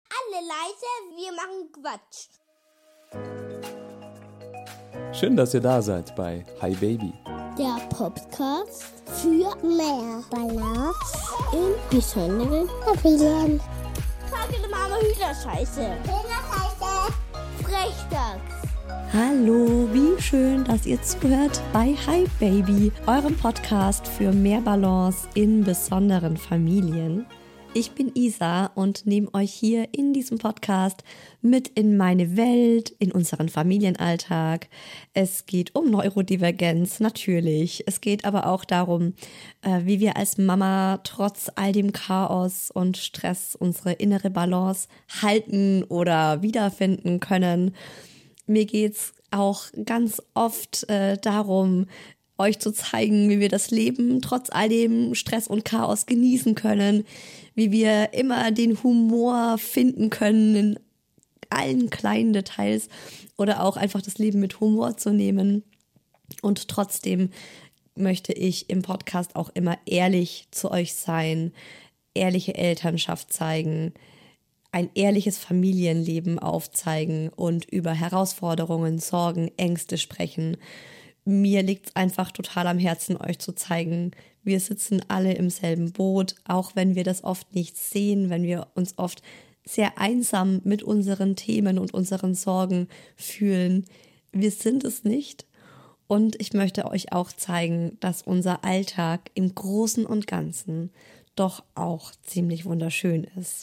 Alle leise, wir machen Quatsch. Schön, dass ihr da seid bei Hi Baby. Der Podcast für mehr Balance in besonderen Familien. Sage Mama Hühnerscheiße. Frechdachs. Hallo, wie schön, dass ihr zuhört bei Hi Baby, eurem Podcast für mehr Balance in besonderen Familien. Ich bin Isa und nehme euch hier in diesem Podcast mit in meine Welt, in unseren Familienalltag. Es geht um Neurodivergenz, natürlich. Es geht aber auch darum, wie wir als Mama trotz all dem Chaos und Stress unsere innere Balance halten oder wiederfinden können. Mir geht's auch ganz oft darum, euch zu zeigen, wie wir das Leben trotz all dem Stress und Chaos genießen können, wie wir immer den Humor finden können in allen kleinen Details oder auch einfach das Leben mit Humor zu nehmen. Und trotzdem möchte ich im Podcast auch immer ehrlich zu euch sein, ehrliche Elternschaft zeigen, ein ehrliches Familienleben aufzeigen und über Herausforderungen, Sorgen, Ängste sprechen. Mir liegt es einfach total am Herzen, euch zu zeigen, wir sitzen alle im selben Boot, auch wenn wir das oft nicht sehen, wenn wir uns oft sehr einsam mit unseren Themen und unseren Sorgen fühlen. Wir sind es nicht. Und ich möchte euch auch zeigen, dass unser Alltag im Großen und Ganzen doch auch ziemlich wunderschön ist.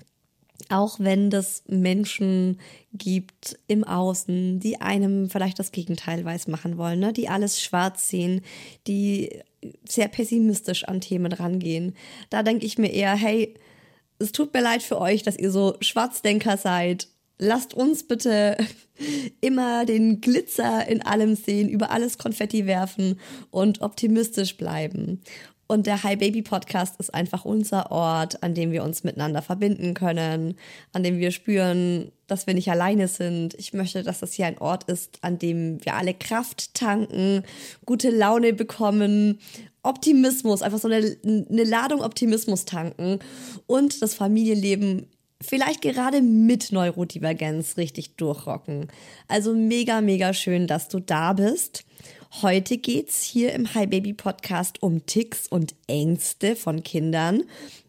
Auch wenn es Menschen gibt im Außen, die einem vielleicht das Gegenteil weismachen wollen, ne? Die alles schwarz sehen, die sehr pessimistisch an Themen rangehen. Da denke ich mir eher, hey, es tut mir leid für euch, dass ihr so Schwarzdenker seid. Lasst uns bitte immer den Glitzer in allem sehen, über alles Konfetti werfen und optimistisch bleiben. Und der Hi Baby Podcast ist einfach unser Ort, an dem wir uns miteinander verbinden können, an dem wir spüren, dass wir nicht alleine sind. Ich möchte, dass das hier ein Ort ist, an dem wir alle Kraft tanken, gute Laune bekommen, Optimismus, einfach so eine Ladung Optimismus tanken und das Familienleben vielleicht gerade mit Neurodivergenz richtig durchrocken. Also mega, mega schön, dass du da bist. Heute geht's hier im Hi Baby Podcast um Tics und Ängste von Kindern.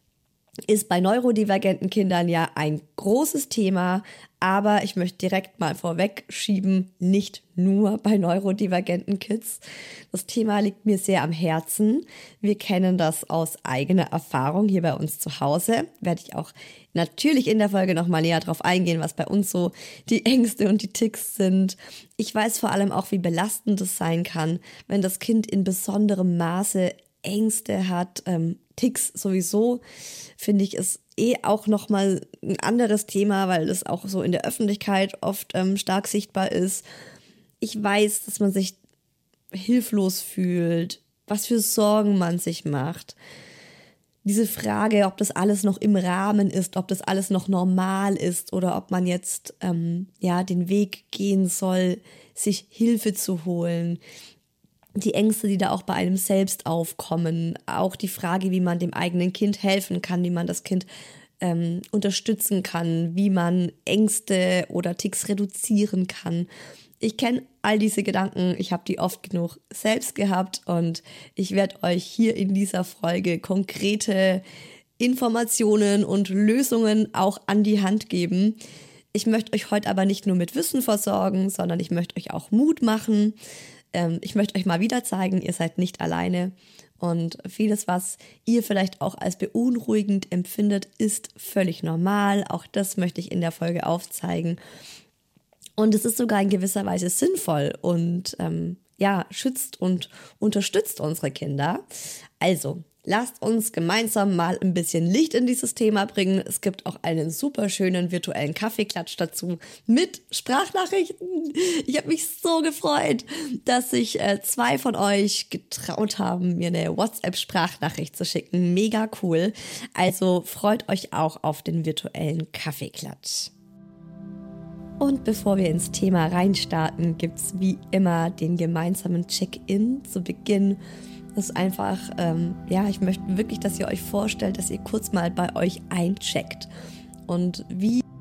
Ist bei neurodivergenten Kindern ja ein großes Thema, aber ich möchte direkt mal vorweg schieben, nicht nur bei neurodivergenten Kids. Das Thema liegt mir sehr am Herzen. Wir kennen das aus eigener Erfahrung hier bei uns zu Hause. Werde ich auch natürlich in der Folge nochmal näher drauf eingehen, was bei uns so die Ängste und die Tics sind. Ich weiß vor allem auch, wie belastend es sein kann, wenn das Kind in besonderem Maße Ängste hat. Tics sowieso, finde ich, ist auch nochmal ein anderes Thema, weil es auch so in der Öffentlichkeit oft stark sichtbar ist. Ich weiß, dass man sich hilflos fühlt, was für Sorgen man sich macht. Diese Frage, ob das alles noch im Rahmen ist, ob das alles noch normal ist oder ob man jetzt den Weg gehen soll, sich Hilfe zu holen. Die Ängste, die da auch bei einem selbst aufkommen, auch die Frage, wie man dem eigenen Kind helfen kann, wie man das Kind unterstützen kann, wie man Ängste oder Tics reduzieren kann. Ich kenne all diese Gedanken, ich habe die oft genug selbst gehabt und ich werde euch hier in dieser Folge konkrete Informationen und Lösungen auch an die Hand geben. Ich möchte euch heute aber nicht nur mit Wissen versorgen, sondern ich möchte euch auch Mut machen. Ich möchte euch mal wieder zeigen, ihr seid nicht alleine und vieles, was ihr vielleicht auch als beunruhigend empfindet, ist völlig normal. Auch das möchte ich in der Folge aufzeigen. Und es ist sogar in gewisser Weise sinnvoll und schützt und unterstützt unsere Kinder. Also, lasst uns gemeinsam mal ein bisschen Licht in dieses Thema bringen. Es gibt auch einen super schönen virtuellen Kaffeeklatsch dazu mit Sprachnachrichten. Ich habe mich so gefreut, dass sich 2 von euch getraut haben, mir eine WhatsApp-Sprachnachricht zu schicken. Mega cool. Also freut euch auch auf den virtuellen Kaffeeklatsch. Und bevor wir ins Thema reinstarten, gibt's wie immer den gemeinsamen Check-in zu Beginn. Das ist einfach, ich möchte wirklich, dass ihr euch vorstellt, dass ihr kurz mal bei euch eincheckt. Und wie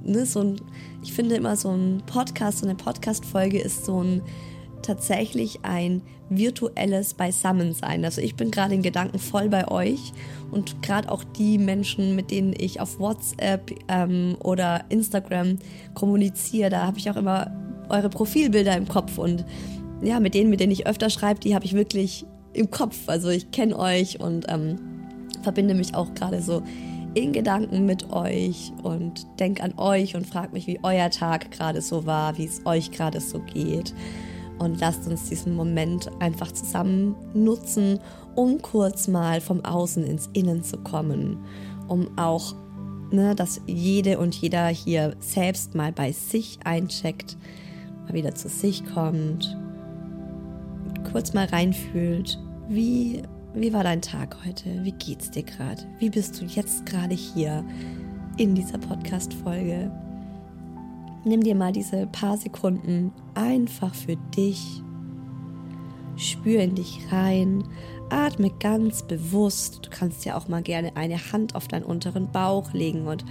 ich finde immer so ein Podcast, so eine Podcast-Folge ist tatsächlich ein virtuelles Beisammensein. Also ich bin gerade in Gedanken voll bei euch und gerade auch die Menschen, mit denen ich auf WhatsApp oder Instagram kommuniziere, da habe ich auch immer eure Profilbilder im Kopf und ja, mit denen ich öfter schreibe, die habe ich wirklich im Kopf. Also ich kenne euch und verbinde mich auch gerade so in Gedanken mit euch und denke an euch und frage mich, wie euer Tag gerade so war, wie es euch gerade so geht. Und lasst uns diesen Moment einfach zusammen nutzen, um kurz mal vom Außen ins Innen zu kommen. Um auch, dass jede und jeder hier selbst mal bei sich eincheckt, mal wieder zu sich kommt, kurz mal reinfühlt, wie war dein Tag heute? Wie geht's dir gerade? Wie bist du jetzt gerade hier in dieser Podcast-Folge? Nimm dir mal diese paar Sekunden einfach für dich. Spür in dich rein. Atme ganz bewusst. Du kannst ja auch mal gerne eine Hand auf deinen unteren Bauch legen und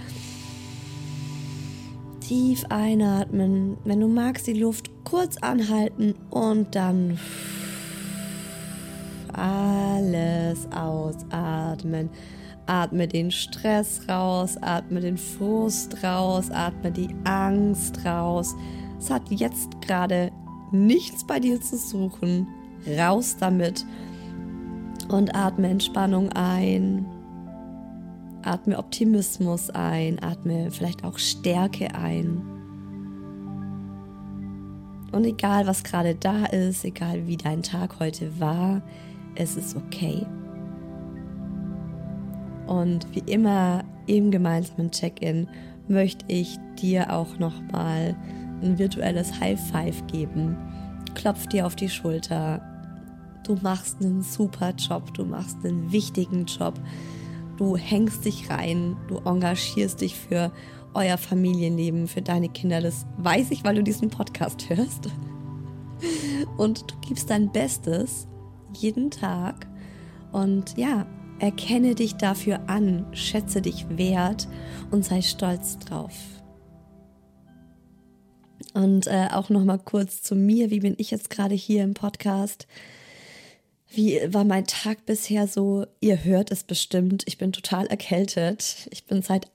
tief einatmen. Wenn du magst, die Luft kurz anhalten und dann alles ausatmen. Atme den Stress raus, atme den Frust raus, atme die Angst raus. Es hat jetzt gerade nichts bei dir zu suchen. Raus damit und atme Entspannung ein. Atme Optimismus ein, atme vielleicht auch Stärke ein. Und egal, was gerade da ist, egal wie dein Tag heute war, es ist okay. Und wie immer im gemeinsamen Check-in möchte ich dir auch nochmal ein virtuelles High-Five geben. Klopf dir auf die Schulter. Du machst einen super Job, du machst einen wichtigen Job. Du hängst dich rein, du engagierst dich für euer Familienleben, für deine Kinder. Das weiß ich, weil du diesen Podcast hörst. Und du gibst dein Bestes jeden Tag. Und ja, erkenne dich dafür an, schätze dich wert und sei stolz drauf. Und auch nochmal kurz zu mir, wie bin ich jetzt gerade hier im Podcast? Wie war mein Tag bisher so? Ihr hört es bestimmt, ich bin total erkältet. Ich bin seit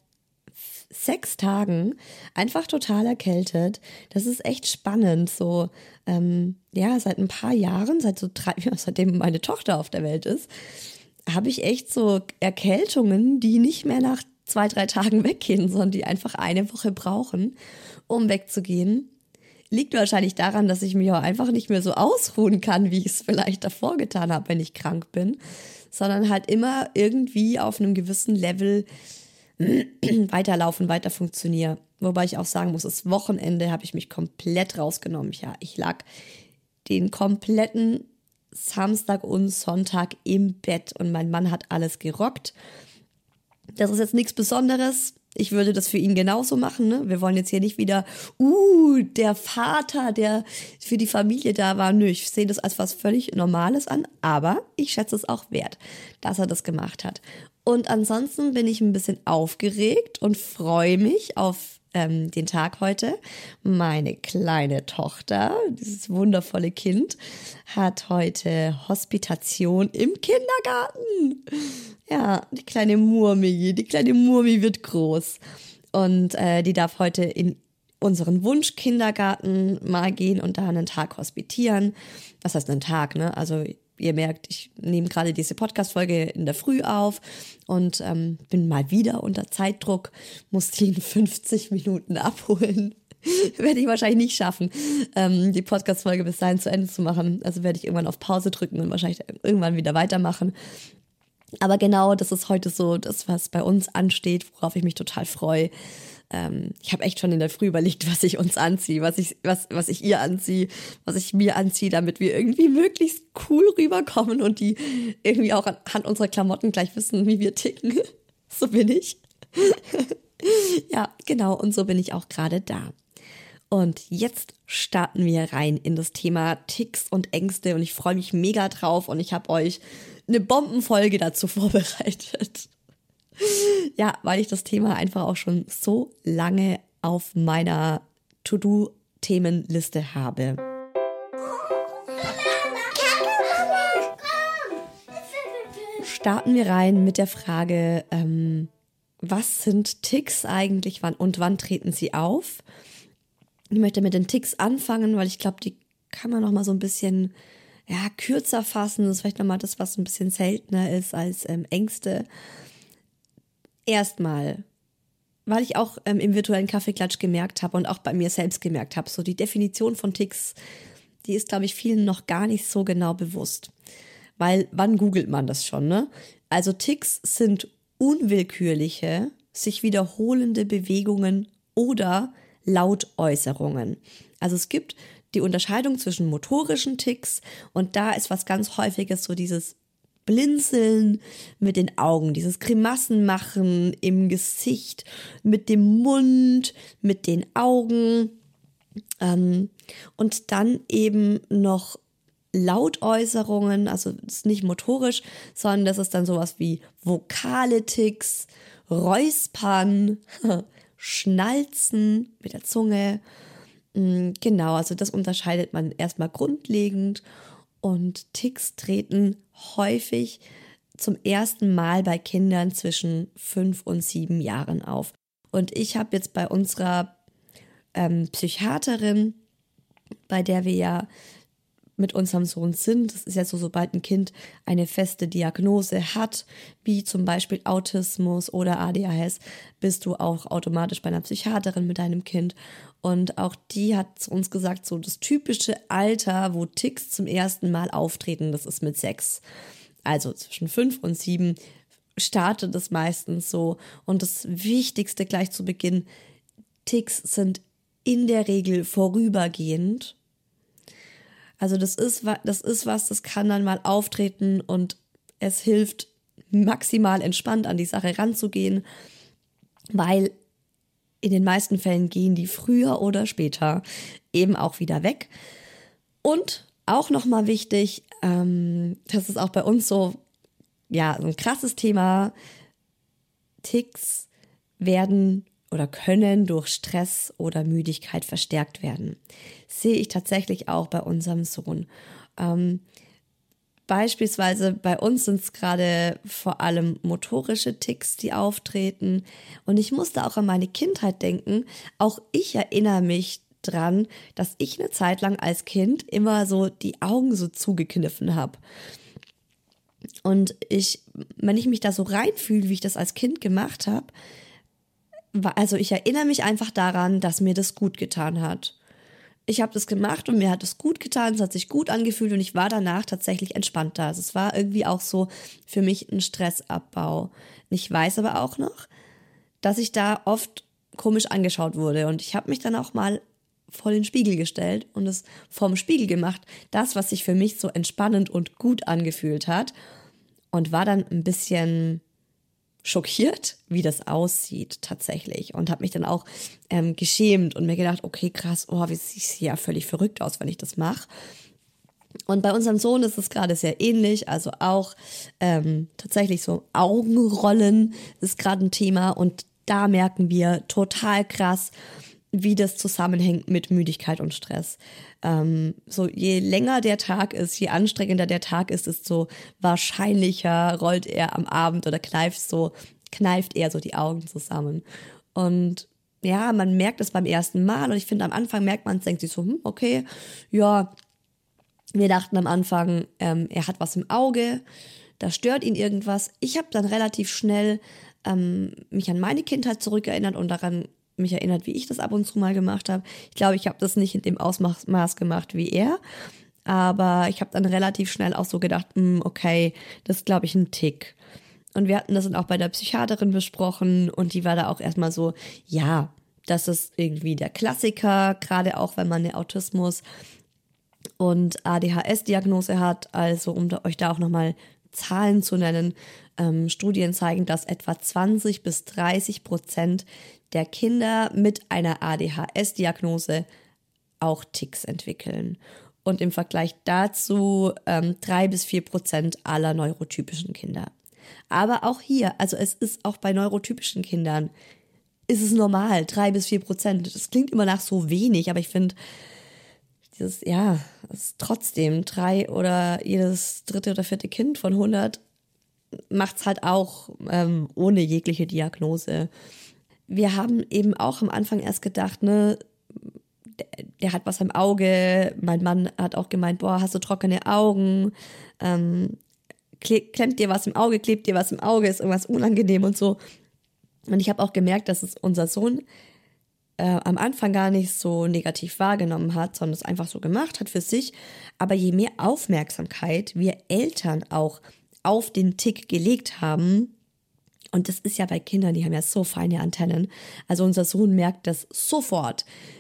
6 Tagen einfach total erkältet. Das ist echt spannend. So, seit ein paar Jahren, seitdem meine Tochter auf der Welt ist, habe ich echt so Erkältungen, die nicht mehr nach 2-3 Tagen weggehen, sondern die einfach eine Woche brauchen, um wegzugehen. Liegt wahrscheinlich daran, dass ich mich auch einfach nicht mehr so ausruhen kann, wie ich es vielleicht davor getan habe, wenn ich krank bin, sondern halt immer irgendwie auf einem gewissen Level weiterlaufen, weiter funktioniere. Wobei ich auch sagen muss, das Wochenende habe ich mich komplett rausgenommen. Ja, ich lag den kompletten Samstag und Sonntag im Bett und mein Mann hat alles gerockt. Das ist jetzt nichts Besonderes. Ich würde das für ihn genauso machen, ne? Wir wollen jetzt hier nicht wieder, der Vater, der für die Familie da war. Nö, ich sehe das als was völlig Normales an, aber ich schätze es auch wert, dass er das gemacht hat. Und ansonsten bin ich ein bisschen aufgeregt und freue mich auf den Tag heute. Meine kleine Tochter, dieses wundervolle Kind, hat heute Hospitation im Kindergarten. Ja, die kleine Murmi wird groß. Und die darf heute in unseren Wunschkindergarten mal gehen und da einen Tag hospitieren. Was heißt einen Tag, ne? Also ihr merkt, ich nehme gerade diese Podcast-Folge in der Früh auf und bin mal wieder unter Zeitdruck, muss die in 50 Minuten abholen. Werde ich wahrscheinlich nicht schaffen, die Podcast-Folge bis dahin zu Ende zu machen. Also werde ich irgendwann auf Pause drücken und wahrscheinlich irgendwann wieder weitermachen. Aber genau, das ist heute so das, was bei uns ansteht, worauf ich mich total freue. Ich habe echt schon in der Früh überlegt, was ich uns anziehe, was ich ihr anziehe, was ich mir anziehe, damit wir irgendwie möglichst cool rüberkommen und die irgendwie auch anhand unserer Klamotten gleich wissen, wie wir ticken. So bin ich. Ja, genau, und so bin ich auch gerade da. Und jetzt starten wir rein in das Thema Ticks und Ängste und ich freue mich mega drauf und ich habe euch eine Bombenfolge dazu vorbereitet. Ja, weil ich das Thema einfach auch schon so lange auf meiner To-Do-Themenliste habe. Starten wir rein mit der Frage, was sind Tics eigentlich wann treten sie auf? Ich möchte mit den Tics anfangen, weil ich glaube, die kann man noch mal so ein bisschen kürzer fassen. Das ist vielleicht noch mal das, was ein bisschen seltener ist als Ängste. Erstmal, weil ich auch im virtuellen Kaffeeklatsch gemerkt habe und auch bei mir selbst gemerkt habe, so die Definition von Tics, die ist, glaube ich, vielen noch gar nicht so genau bewusst. Weil wann googelt man das schon, ne? Also Tics sind unwillkürliche, sich wiederholende Bewegungen oder Lautäußerungen. Also es gibt die Unterscheidung zwischen motorischen Tics und da ist was ganz Häufiges so dieses Blinzeln mit den Augen, dieses Grimassen machen im Gesicht, mit dem Mund, mit den Augen und dann eben noch Lautäußerungen, also das ist nicht motorisch, sondern das ist dann sowas wie vokale Tics, Räuspern, Schnalzen mit der Zunge. Genau, also das unterscheidet man erstmal grundlegend und Tics treten häufig zum ersten Mal bei Kindern zwischen 5 und 7 Jahren auf. Und ich habe jetzt bei unserer Psychiaterin, bei der wir ja mit unserem Sohn sind, das ist ja so, sobald ein Kind eine feste Diagnose hat, wie zum Beispiel Autismus oder ADHS, bist du auch automatisch bei einer Psychiaterin mit deinem Kind. Und auch die hat zu uns gesagt, so das typische Alter, wo Tics zum ersten Mal auftreten, das ist mit 6. Also zwischen 5 und 7 startet es meistens so. Und das Wichtigste gleich zu Beginn, Tics sind in der Regel vorübergehend. Also das kann dann mal auftreten und es hilft maximal entspannt an die Sache ranzugehen, weil in den meisten Fällen gehen die früher oder später eben auch wieder weg. Und auch nochmal wichtig, das ist auch bei uns so ein krasses Thema, Tics werden oder können durch Stress oder Müdigkeit verstärkt werden. Sehe ich tatsächlich auch bei unserem Sohn. Beispielsweise bei uns sind es gerade vor allem motorische Tics, die auftreten. Und ich musste auch an meine Kindheit denken. Auch ich erinnere mich dran, dass ich eine Zeit lang als Kind immer so die Augen so zugekniffen habe. Und wenn ich mich da so reinfühle, wie ich das als Kind gemacht habe, also ich erinnere mich einfach daran, dass mir das gut getan hat. Ich habe das gemacht und mir hat es gut getan, es hat sich gut angefühlt und ich war danach tatsächlich entspannter. Also es war irgendwie auch so für mich ein Stressabbau. Ich weiß aber auch noch, dass ich da oft komisch angeschaut wurde und ich habe mich dann auch mal vor den Spiegel gestellt und es vorm Spiegel gemacht, das, was sich für mich so entspannend und gut angefühlt hat und war dann ein bisschen schockiert, wie das aussieht tatsächlich und habe mich dann auch geschämt und mir gedacht, okay, krass, wie sieht es ja völlig verrückt aus, wenn ich das mache. Und bei unserem Sohn ist es gerade sehr ähnlich, also auch tatsächlich so Augenrollen ist gerade ein Thema und da merken wir total krass, wie das zusammenhängt mit Müdigkeit und Stress. So je länger der Tag ist, je anstrengender der Tag ist, desto wahrscheinlicher rollt er am Abend oder kneift er so die Augen zusammen. Und ja, man merkt es beim ersten Mal und ich finde, am Anfang merkt man es, denkt sich so, okay, ja, wir dachten am Anfang, er hat was im Auge, da stört ihn irgendwas. Ich habe dann relativ schnell mich an meine Kindheit zurückerinnert und daran mich erinnert, wie ich das ab und zu mal gemacht habe. Ich glaube, ich habe das nicht in dem Ausmaß gemacht wie er, aber ich habe dann relativ schnell auch so gedacht, okay, das ist, glaube ich, ein Tick. Und wir hatten das dann auch bei der Psychiaterin besprochen und die war da auch erstmal so, ja, das ist irgendwie der Klassiker, gerade auch wenn man eine Autismus- und ADHS-Diagnose hat. Also um euch da auch nochmal Zahlen zu nennen, Studien zeigen, dass etwa 20-30% der Kinder mit einer ADHS-Diagnose auch Tics entwickeln. Und im Vergleich dazu 3-4% aller neurotypischen Kinder. Aber auch hier, also es ist auch bei neurotypischen Kindern ist es normal, 3-4%. Das klingt immer nach so wenig, aber ich finde, das ist trotzdem 3 oder jedes 3. oder 4. Kind von 100 macht es halt auch ohne jegliche Diagnose. Wir haben eben auch am Anfang erst gedacht, ne, der hat was im Auge. Mein Mann hat auch gemeint, boah, hast du trockene Augen? Klemmt dir was im Auge, klebt dir was im Auge, ist irgendwas unangenehm und so. Und ich habe auch gemerkt, dass es unser Sohn am Anfang gar nicht so negativ wahrgenommen hat, sondern es einfach so gemacht hat für sich. Aber je mehr Aufmerksamkeit wir Eltern auch auf den Tick gelegt haben, und das ist ja bei Kindern, die haben ja so feine Antennen, also unser Sohn merkt das sofort.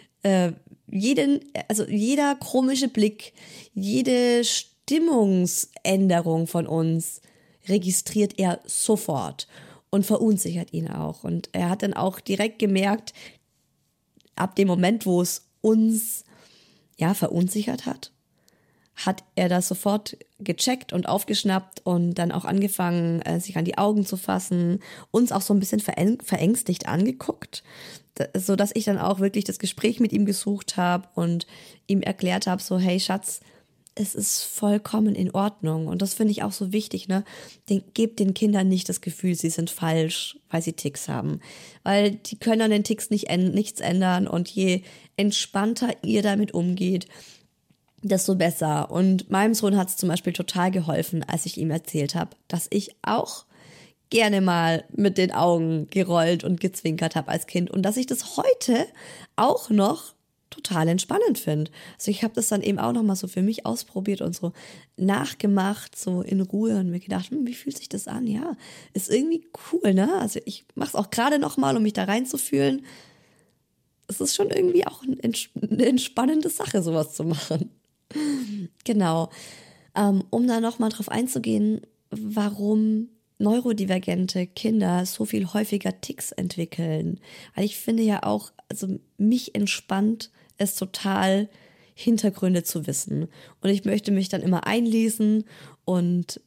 Jeder komische Blick, jede Stimmungsänderung von uns registriert er sofort und verunsichert ihn auch. Und er hat dann auch direkt gemerkt, ab dem Moment, wo es uns verunsichert hat er das sofort gecheckt und aufgeschnappt und dann auch angefangen, sich an die Augen zu fassen, uns auch so ein bisschen verängstigt angeguckt, so dass ich dann auch wirklich das Gespräch mit ihm gesucht habe und ihm erklärt habe, so, hey Schatz, es ist vollkommen in Ordnung. Und das finde ich auch so wichtig, ne? Gebt den Kindern nicht das Gefühl, sie sind falsch, weil sie Ticks haben. Weil die können an den Ticks nichts ändern und je entspannter ihr damit umgeht, desto besser. Und meinem Sohn hat es zum Beispiel total geholfen, als ich ihm erzählt habe, dass ich auch gerne mal mit den Augen gerollt und gezwinkert habe als Kind und dass ich das heute auch noch total entspannend finde. Also ich habe das dann eben auch nochmal so für mich ausprobiert und so nachgemacht, so in Ruhe und mir gedacht, wie fühlt sich das an? Ja, ist irgendwie cool, ne? Also ich mache es auch gerade nochmal, um mich da reinzufühlen. Es ist schon irgendwie auch eine entspannende Sache, sowas zu machen. Genau. Um da nochmal drauf einzugehen, warum neurodivergente Kinder so viel häufiger Ticks entwickeln. Weil ich finde ja auch, also mich entspannt es total, Hintergründe zu wissen. Und ich möchte mich dann immer einlesen und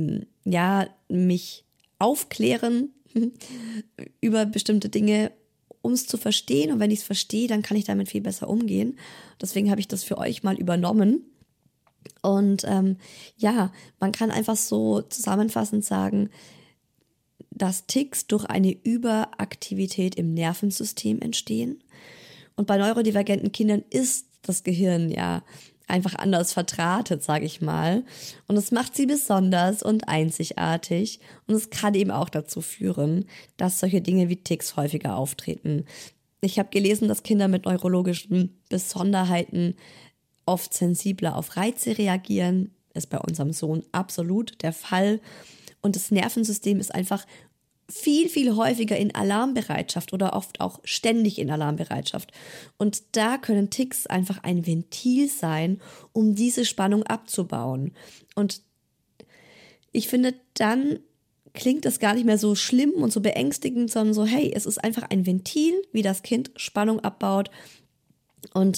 mich aufklären über bestimmte Dinge, um es zu verstehen. Und wenn ich es verstehe, dann kann ich damit viel besser umgehen. Deswegen habe ich das für euch mal übernommen. Und man kann einfach so zusammenfassend sagen, dass Ticks durch eine Überaktivität im Nervensystem entstehen. Und bei neurodivergenten Kindern ist das Gehirn ja einfach anders verdrahtet, sage ich mal. Und es macht sie besonders und einzigartig. Und es kann eben auch dazu führen, dass solche Dinge wie Ticks häufiger auftreten. Ich habe gelesen, dass Kinder mit neurologischen Besonderheiten oft sensibler auf Reize reagieren. Ist bei unserem Sohn absolut der Fall. Und das Nervensystem ist einfach viel, viel häufiger in Alarmbereitschaft oder oft auch ständig in Alarmbereitschaft. Und da können Ticks einfach ein Ventil sein, um diese Spannung abzubauen. Und ich finde, dann klingt das gar nicht mehr so schlimm und so beängstigend, sondern so, hey, es ist einfach ein Ventil, wie das Kind Spannung abbaut. Und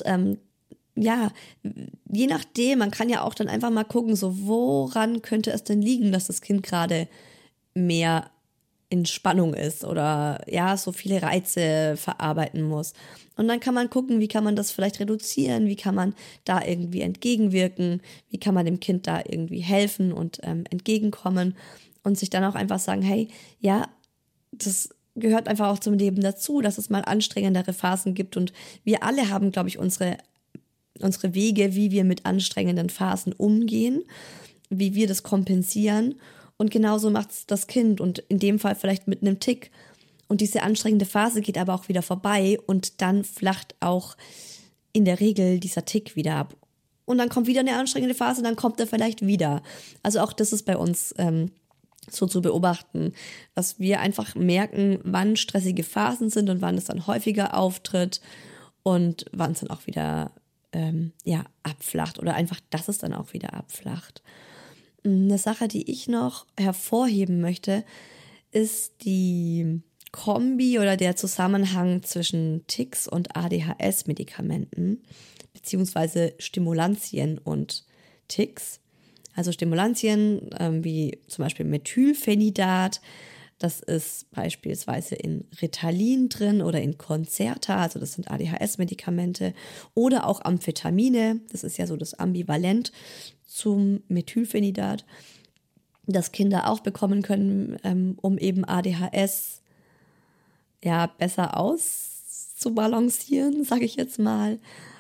je nachdem, man kann ja auch dann einfach mal gucken, so woran könnte es denn liegen, dass das Kind gerade mehr in Spannung ist oder so viele Reize verarbeiten muss. Und dann kann man gucken, wie kann man das vielleicht reduzieren, wie kann man da irgendwie entgegenwirken, wie kann man dem Kind da irgendwie helfen und entgegenkommen und sich dann auch einfach sagen, hey, das gehört einfach auch zum Leben dazu, dass es mal anstrengendere Phasen gibt und wir alle haben, glaube ich, unsere Wege, wie wir mit anstrengenden Phasen umgehen, wie wir das kompensieren. Und genauso macht es das Kind und in dem Fall vielleicht mit einem Tick. Und diese anstrengende Phase geht aber auch wieder vorbei und dann flacht auch in der Regel dieser Tick wieder ab. Und dann kommt wieder eine anstrengende Phase, dann kommt er vielleicht wieder. Also auch das ist bei uns so zu beobachten, dass wir einfach merken, wann stressige Phasen sind und wann es dann häufiger auftritt und wann es dann auch wieder abflacht oder einfach, dass es dann auch wieder abflacht. Eine Sache, die ich noch hervorheben möchte, ist die Kombi oder der Zusammenhang zwischen Ticks und ADHS-Medikamenten beziehungsweise Stimulantien und Ticks. Also Stimulantien wie zum Beispiel Methylphenidat Das ist beispielsweise in Ritalin drin oder in Concerta, also das sind ADHS-Medikamente, oder auch Amphetamine, das ist ja so das Ambivalent zum Methylphenidat, das Kinder auch bekommen können, um eben ADHS ja besser auszubalancieren, sage ich jetzt mal.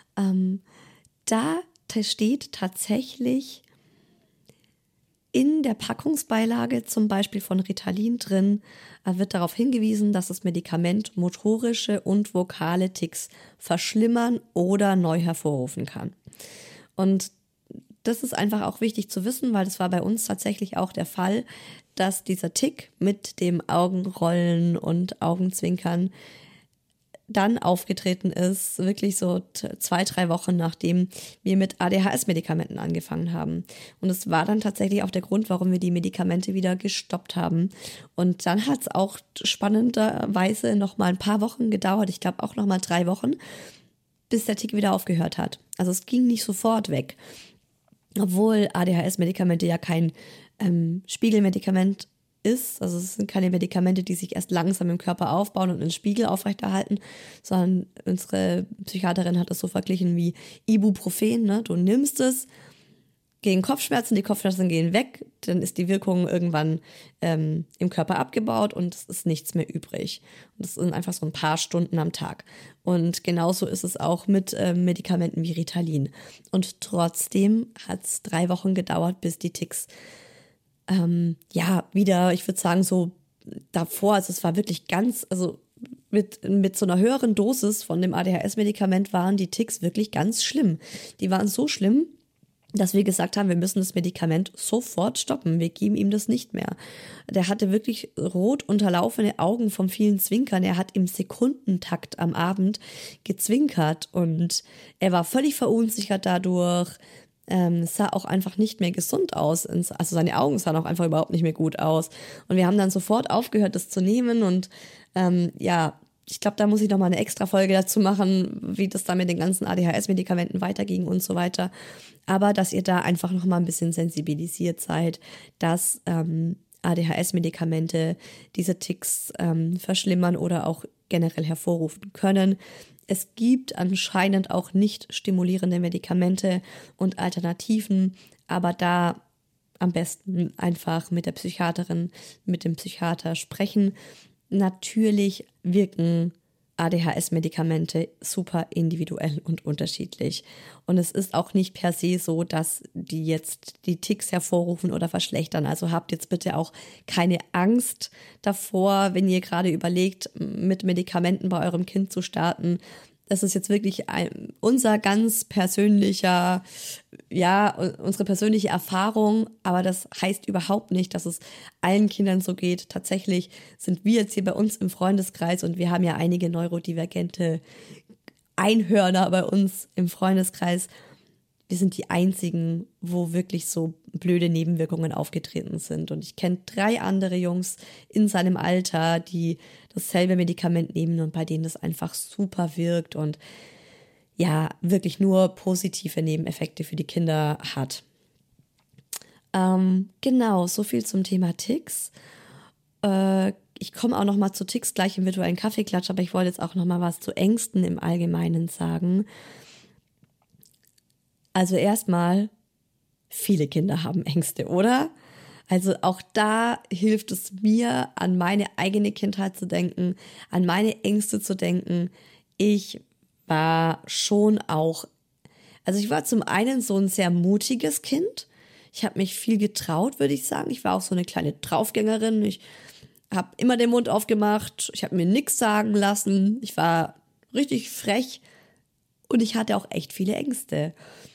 Da steht tatsächlich in der Packungsbeilage zum Beispiel von Ritalin drin, wird darauf hingewiesen, dass das Medikament motorische und vokale Tics verschlimmern oder neu hervorrufen kann. Und das ist einfach auch wichtig zu wissen, weil das war bei uns tatsächlich auch der Fall, dass dieser Tic mit dem Augenrollen und Augenzwinkern dann aufgetreten ist, wirklich so 2-3 Wochen, nachdem wir mit ADHS-Medikamenten angefangen haben. Und es war dann tatsächlich auch der Grund, warum wir die Medikamente wieder gestoppt haben. Und dann hat es auch spannenderweise noch mal ein paar Wochen gedauert, ich glaube auch noch mal 3 Wochen, bis der Tic wieder aufgehört hat. Also es ging nicht sofort weg. Obwohl ADHS-Medikamente ja kein Spiegelmedikament ist, also es sind keine Medikamente, die sich erst langsam im Körper aufbauen und einen Spiegel aufrechterhalten, sondern unsere Psychiaterin hat das so verglichen wie Ibuprofen, ne? Du nimmst es gegen Kopfschmerzen, die Kopfschmerzen gehen weg, dann ist die Wirkung irgendwann im Körper abgebaut und es ist nichts mehr übrig. Und das sind einfach so ein paar Stunden am Tag. Und genauso ist es auch mit Medikamenten wie Ritalin. Und trotzdem hat es 3 Wochen gedauert, bis die Tics wieder, ich würde sagen, so davor, also es war wirklich also mit so einer höheren Dosis von dem ADHS-Medikament waren die Tics wirklich ganz schlimm. Die waren so schlimm, dass wir gesagt haben, wir müssen das Medikament sofort stoppen. Wir geben ihm das nicht mehr. Der hatte wirklich rot unterlaufene Augen vom vielen Zwinkern. Er hat im Sekundentakt am Abend gezwinkert und er war völlig verunsichert dadurch. Sah auch einfach nicht mehr gesund aus. Also seine Augen sahen auch einfach überhaupt nicht mehr gut aus. Und wir haben dann sofort aufgehört, das zu nehmen. Und ich glaube, da muss ich noch mal eine extra Folge dazu machen, wie das da mit den ganzen ADHS-Medikamenten weiterging und so weiter. Aber dass ihr da einfach noch mal ein bisschen sensibilisiert seid, dass ADHS-Medikamente diese Tics verschlimmern oder auch generell hervorrufen können. Es gibt anscheinend auch nicht stimulierende Medikamente und Alternativen, aber da am besten einfach mit der Psychiaterin, mit dem Psychiater sprechen. Natürlich wirken ADHS-Medikamente super individuell und unterschiedlich. Und es ist auch nicht per se so, dass die jetzt die Tics hervorrufen oder verschlechtern. Also habt jetzt bitte auch keine Angst davor, wenn ihr gerade überlegt, mit Medikamenten bei eurem Kind zu starten. Das ist jetzt wirklich unser ganz persönlicher, unsere persönliche Erfahrung, aber das heißt überhaupt nicht, dass es allen Kindern so geht. Tatsächlich sind wir jetzt hier bei uns im Freundeskreis und wir haben ja einige neurodivergente Einhörner bei uns im Freundeskreis. Wir sind die einzigen, wo wirklich so blöde Nebenwirkungen aufgetreten sind. Und ich kenne 3 andere Jungs in seinem Alter, die dasselbe Medikament nehmen und bei denen das einfach super wirkt und ja, wirklich nur positive Nebeneffekte für die Kinder hat. Genau, so viel zum Thema Tics. Ich komme auch noch mal zu Tics gleich im virtuellen Kaffeeklatsch, aber ich wollte jetzt auch noch mal was zu Ängsten im Allgemeinen sagen. Also erstmal, viele Kinder haben Ängste, oder? Also auch da hilft es mir, an meine eigene Kindheit zu denken, an meine Ängste zu denken. Ich war schon auch, also ich war zum einen so ein sehr mutiges Kind. Ich habe mich viel getraut, würde ich sagen. Ich war auch so eine kleine Draufgängerin. Ich habe immer den Mund aufgemacht. Ich habe mir nichts sagen lassen. Ich war richtig frech und ich hatte auch echt viele Ängste.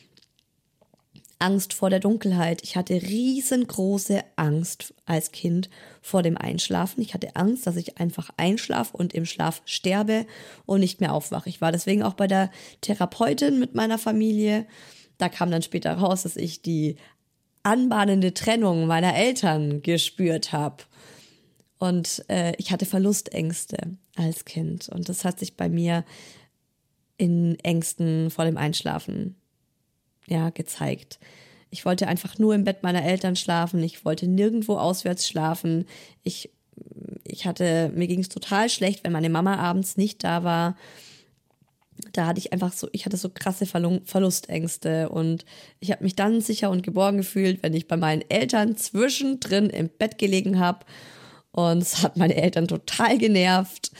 Angst vor der Dunkelheit. Ich hatte riesengroße Angst als Kind vor dem Einschlafen. Ich hatte Angst, dass ich einfach einschlafe und im Schlaf sterbe und nicht mehr aufwache. Ich war deswegen auch bei der Therapeutin mit meiner Familie. Da kam dann später raus, dass ich die anbahnende Trennung meiner Eltern gespürt habe. Und ich hatte Verlustängste als Kind. Und das hat sich bei mir in Ängsten vor dem Einschlafen gezeigt. Ich wollte einfach nur im Bett meiner Eltern schlafen. Ich wollte nirgendwo auswärts schlafen. Ich mir ging es total schlecht, wenn meine Mama abends nicht da war. Da hatte ich hatte so krasse Verlustängste und ich habe mich dann sicher und geborgen gefühlt, wenn ich bei meinen Eltern zwischendrin im Bett gelegen habe. Und es hat meine Eltern total genervt.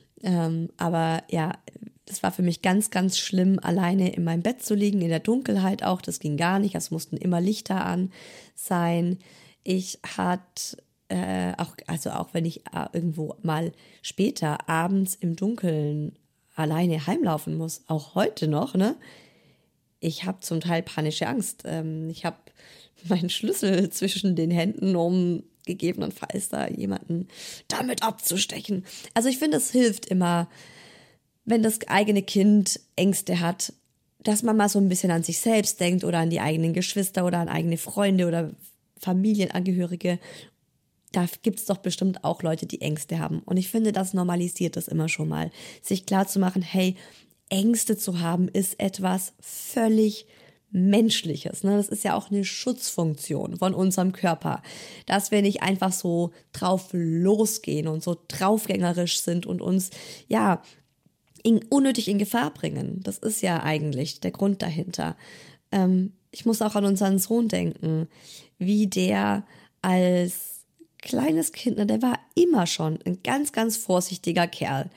Aber ja, das war für mich ganz, ganz schlimm, alleine in meinem Bett zu liegen, in der Dunkelheit auch. Das ging gar nicht. Es mussten immer Lichter an sein. Ich hatte auch wenn ich irgendwo mal später abends im Dunkeln alleine heimlaufen muss, auch heute noch, ne? Ich habe zum Teil panische Angst. Ich habe meinen Schlüssel zwischen den Händen, um gegebenenfalls da jemanden damit abzustechen. Also ich finde, es hilft immer, wenn das eigene Kind Ängste hat, dass man mal so ein bisschen an sich selbst denkt oder an die eigenen Geschwister oder an eigene Freunde oder Familienangehörige. Da gibt's doch bestimmt auch Leute, die Ängste haben. Und ich finde, das normalisiert das immer schon mal. Sich klar zu machen, hey, Ängste zu haben, ist etwas völlig Menschliches. Ne? Das ist ja auch eine Schutzfunktion von unserem Körper. Dass wir nicht einfach so drauf losgehen und so draufgängerisch sind und uns, ja, unnötig in Gefahr bringen. Das ist ja eigentlich der Grund dahinter. Ich muss auch an unseren Sohn denken, wie der als kleines Kind, der war immer schon ein ganz, ganz vorsichtiger Kerl.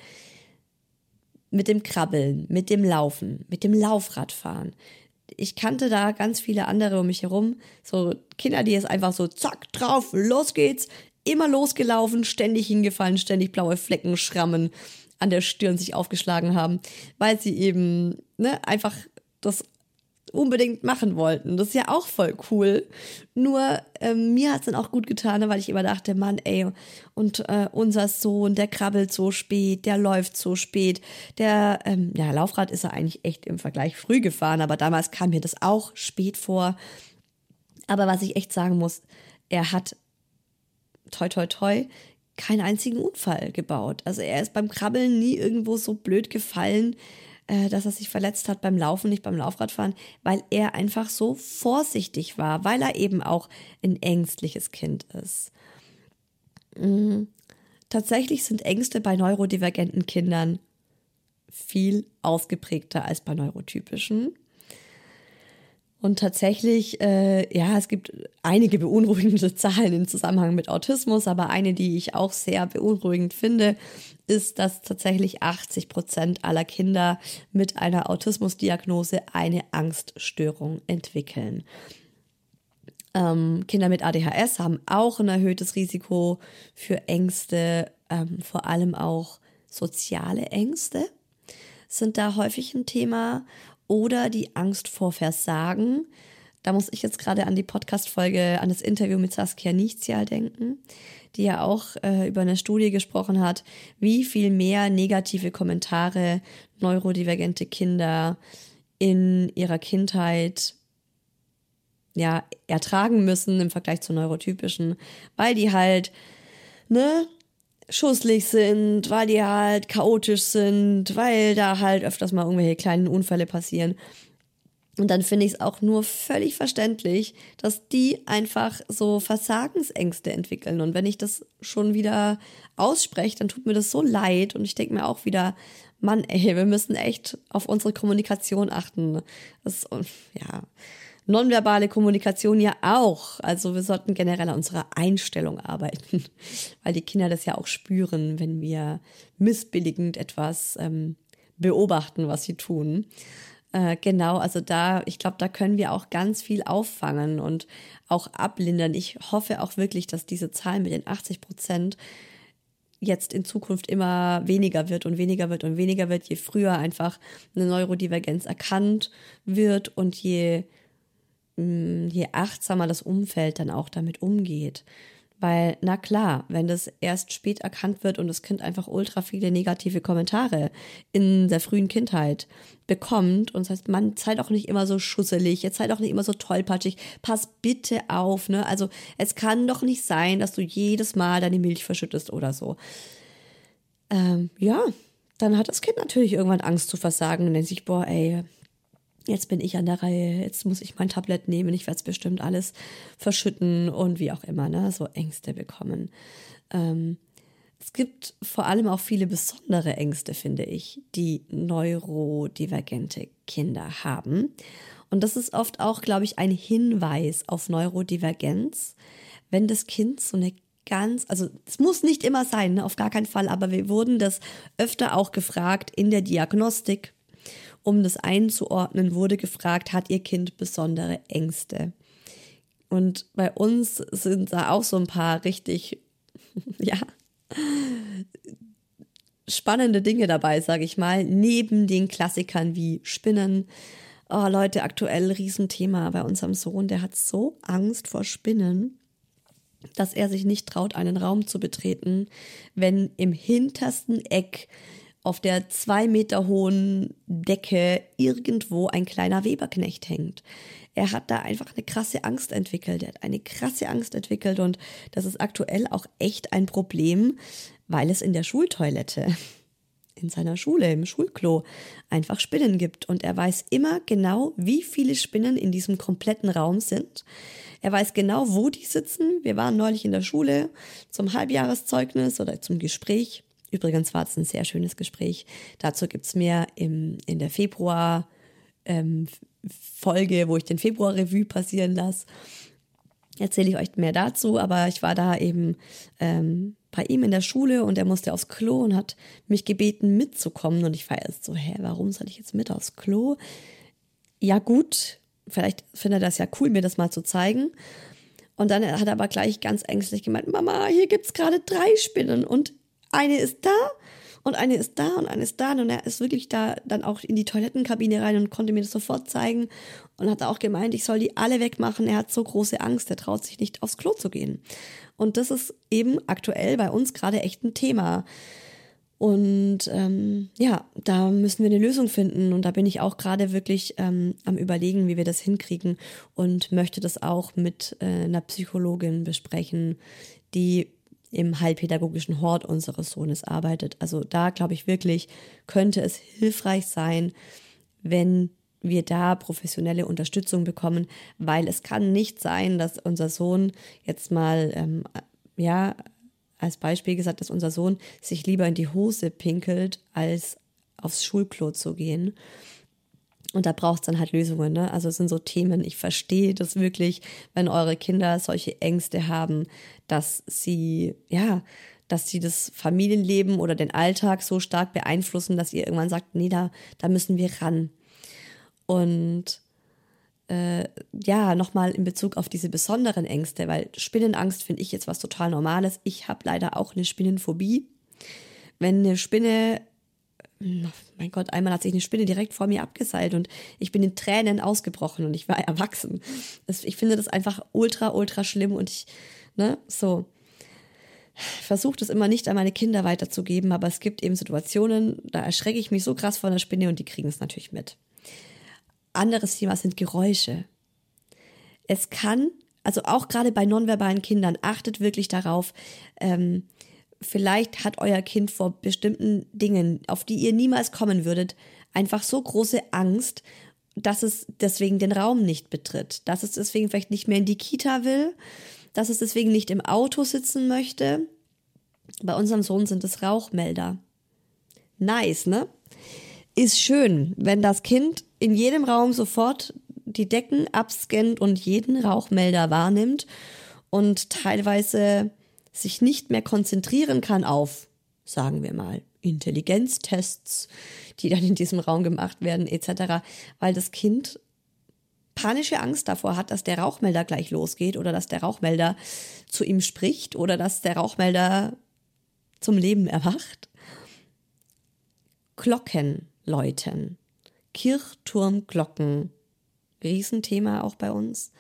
Mit dem Krabbeln, mit dem Laufen, mit dem Laufradfahren. Ich kannte da ganz viele andere um mich herum, so Kinder, die es einfach so zack, drauf, los geht's, immer losgelaufen, ständig hingefallen, ständig blaue Flecken, Schrammen an der Stirn sich aufgeschlagen haben, weil sie eben einfach das unbedingt machen wollten. Das ist ja auch voll cool. Nur mir hat es dann auch gut getan, weil ich immer dachte, Mann, ey, und unser Sohn, der krabbelt so spät, der läuft so spät. Der Laufrad ist er eigentlich echt im Vergleich früh gefahren, aber damals kam mir das auch spät vor. Aber was ich echt sagen muss, er hat toi toi toi keinen einzigen Unfall gebaut. Also er ist beim Krabbeln nie irgendwo so blöd gefallen, dass er sich verletzt hat beim Laufen, nicht beim Laufradfahren, weil er einfach so vorsichtig war, weil er eben auch ein ängstliches Kind ist. Tatsächlich sind Ängste bei neurodivergenten Kindern viel ausgeprägter als bei neurotypischen. Und tatsächlich, es gibt einige beunruhigende Zahlen im Zusammenhang mit Autismus, aber eine, die ich auch sehr beunruhigend finde, ist, dass tatsächlich 80% aller Kinder mit einer Autismusdiagnose eine Angststörung entwickeln. Kinder mit ADHS haben auch ein erhöhtes Risiko für Ängste, vor allem auch soziale Ängste sind da häufig ein Thema. Oder die Angst vor Versagen. Da muss ich jetzt gerade an die Podcast-Folge, an das Interview mit Saskia Nichtzial denken, die ja auch über eine Studie gesprochen hat, wie viel mehr negative Kommentare neurodivergente Kinder in ihrer Kindheit ertragen müssen im Vergleich zu neurotypischen, weil die halt, schusslig sind, weil die halt chaotisch sind, weil da halt öfters mal irgendwelche kleinen Unfälle passieren. Und dann finde ich es auch nur völlig verständlich, dass die einfach so Versagensängste entwickeln. Und wenn ich das schon wieder ausspreche, dann tut mir das so leid. Und ich denke mir auch wieder, Mann, ey, wir müssen echt auf unsere Kommunikation achten. Das, nonverbale Kommunikation ja auch. Also wir sollten generell an unserer Einstellung arbeiten, weil die Kinder das ja auch spüren, wenn wir missbilligend etwas beobachten, was sie tun. Genau, also ich glaube, da können wir auch ganz viel auffangen und auch ablindern. Ich hoffe auch wirklich, dass diese Zahl mit den 80% jetzt in Zukunft immer weniger wird und weniger wird und weniger wird, je früher einfach eine Neurodivergenz erkannt wird und je achtsamer das Umfeld dann auch damit umgeht. Weil, na klar, wenn das erst spät erkannt wird und das Kind einfach ultra viele negative Kommentare in der frühen Kindheit bekommt und das heißt, man, seid auch nicht immer so schusselig, jetzt seid auch nicht immer so tollpatschig, pass bitte auf, ne? Also es kann doch nicht sein, dass du jedes Mal deine Milch verschüttest oder so. Dann hat das Kind natürlich irgendwann Angst zu versagen und denkt sich, boah, ey, jetzt bin ich an der Reihe, jetzt muss ich mein Tablett nehmen, ich werde es bestimmt alles verschütten und wie auch immer, ne, so Ängste bekommen. Es gibt vor allem auch viele besondere Ängste, finde ich, die neurodivergente Kinder haben. Und das ist oft auch, glaube ich, ein Hinweis auf Neurodivergenz, wenn das Kind so eine also es muss nicht immer sein, ne, auf gar keinen Fall, aber wir wurden das öfter auch gefragt in der Diagnostik. Um das einzuordnen, wurde gefragt, hat Ihr Kind besondere Ängste? Und bei uns sind da auch so ein paar richtig, ja, spannende Dinge dabei, sage ich mal, neben den Klassikern wie Spinnen. Oh Leute, aktuell Riesenthema bei unserem Sohn, der hat so Angst vor Spinnen, dass er sich nicht traut, einen Raum zu betreten, wenn im hintersten Eck auf der 2 Meter hohen Decke irgendwo ein kleiner Weberknecht hängt. Er hat da einfach eine krasse Angst entwickelt. Er hat eine krasse Angst entwickelt und das ist aktuell auch echt ein Problem, weil es in der Schultoilette, in seiner Schule, im Schulklo, einfach Spinnen gibt. Und er weiß immer genau, wie viele Spinnen in diesem kompletten Raum sind. Er weiß genau, wo die sitzen. Wir waren neulich in der Schule zum Halbjahreszeugnis oder zum Gespräch. Übrigens war es ein sehr schönes Gespräch. Dazu gibt es mehr in der Februar Folge, wo ich den Februar-Revue passieren lasse. Erzähle ich euch mehr dazu, aber ich war da eben bei ihm in der Schule und er musste aufs Klo und hat mich gebeten mitzukommen und ich war erst so, warum soll ich jetzt mit aufs Klo? Ja gut, vielleicht findet er das ja cool, mir das mal zu zeigen. Und dann hat er aber gleich ganz ängstlich gemeint, Mama, hier gibt's gerade 3 Spinnen und eine ist da und eine ist da und eine ist da. Und er ist wirklich da dann auch in die Toilettenkabine rein und konnte mir das sofort zeigen und hat auch gemeint, ich soll die alle wegmachen. Er hat so große Angst, er traut sich nicht aufs Klo zu gehen. Und das ist eben aktuell bei uns gerade echt ein Thema. Und da müssen wir eine Lösung finden. Und da bin ich auch gerade wirklich am Überlegen, wie wir das hinkriegen und möchte das auch mit einer Psychologin besprechen, die im heilpädagogischen Hort unseres Sohnes arbeitet. Also da glaube ich wirklich, könnte es hilfreich sein, wenn wir da professionelle Unterstützung bekommen, weil es kann nicht sein, dass unser Sohn jetzt mal, als Beispiel gesagt, dass unser Sohn sich lieber in die Hose pinkelt, als aufs Schulklo zu gehen. Und da braucht es dann halt Lösungen, ne? Also es sind so Themen, ich verstehe das wirklich, wenn eure Kinder solche Ängste haben, dass sie das Familienleben oder den Alltag so stark beeinflussen, dass ihr irgendwann sagt, nee, da müssen wir ran. Und nochmal in Bezug auf diese besonderen Ängste, weil Spinnenangst finde ich jetzt was total Normales. Ich habe leider auch eine Spinnenphobie. Wenn eine Spinne, mein Gott, einmal hat sich eine Spinne direkt vor mir abgeseilt und ich bin in Tränen ausgebrochen und ich war erwachsen. Ich finde das einfach ultra, ultra schlimm und ich versuche das immer nicht an meine Kinder weiterzugeben, aber es gibt eben Situationen, da erschrecke ich mich so krass vor einer Spinne und die kriegen es natürlich mit. Anderes Thema sind Geräusche. Es kann, also auch gerade bei nonverbalen Kindern, achtet wirklich darauf, vielleicht hat euer Kind vor bestimmten Dingen, auf die ihr niemals kommen würdet, einfach so große Angst, dass es deswegen den Raum nicht betritt, dass es deswegen vielleicht nicht mehr in die Kita will, dass es deswegen nicht im Auto sitzen möchte. Bei unserem Sohn sind es Rauchmelder. Nice, ne? Ist schön, wenn das Kind in jedem Raum sofort die Decken abscannt und jeden Rauchmelder wahrnimmt und teilweise sich nicht mehr konzentrieren kann auf, sagen wir mal, Intelligenztests, die dann in diesem Raum gemacht werden etc., weil das Kind panische Angst davor hat, dass der Rauchmelder gleich losgeht oder dass der Rauchmelder zu ihm spricht oder dass der Rauchmelder zum Leben erwacht. Glocken läuten, Kirchturmglocken, Riesenthema auch bei uns.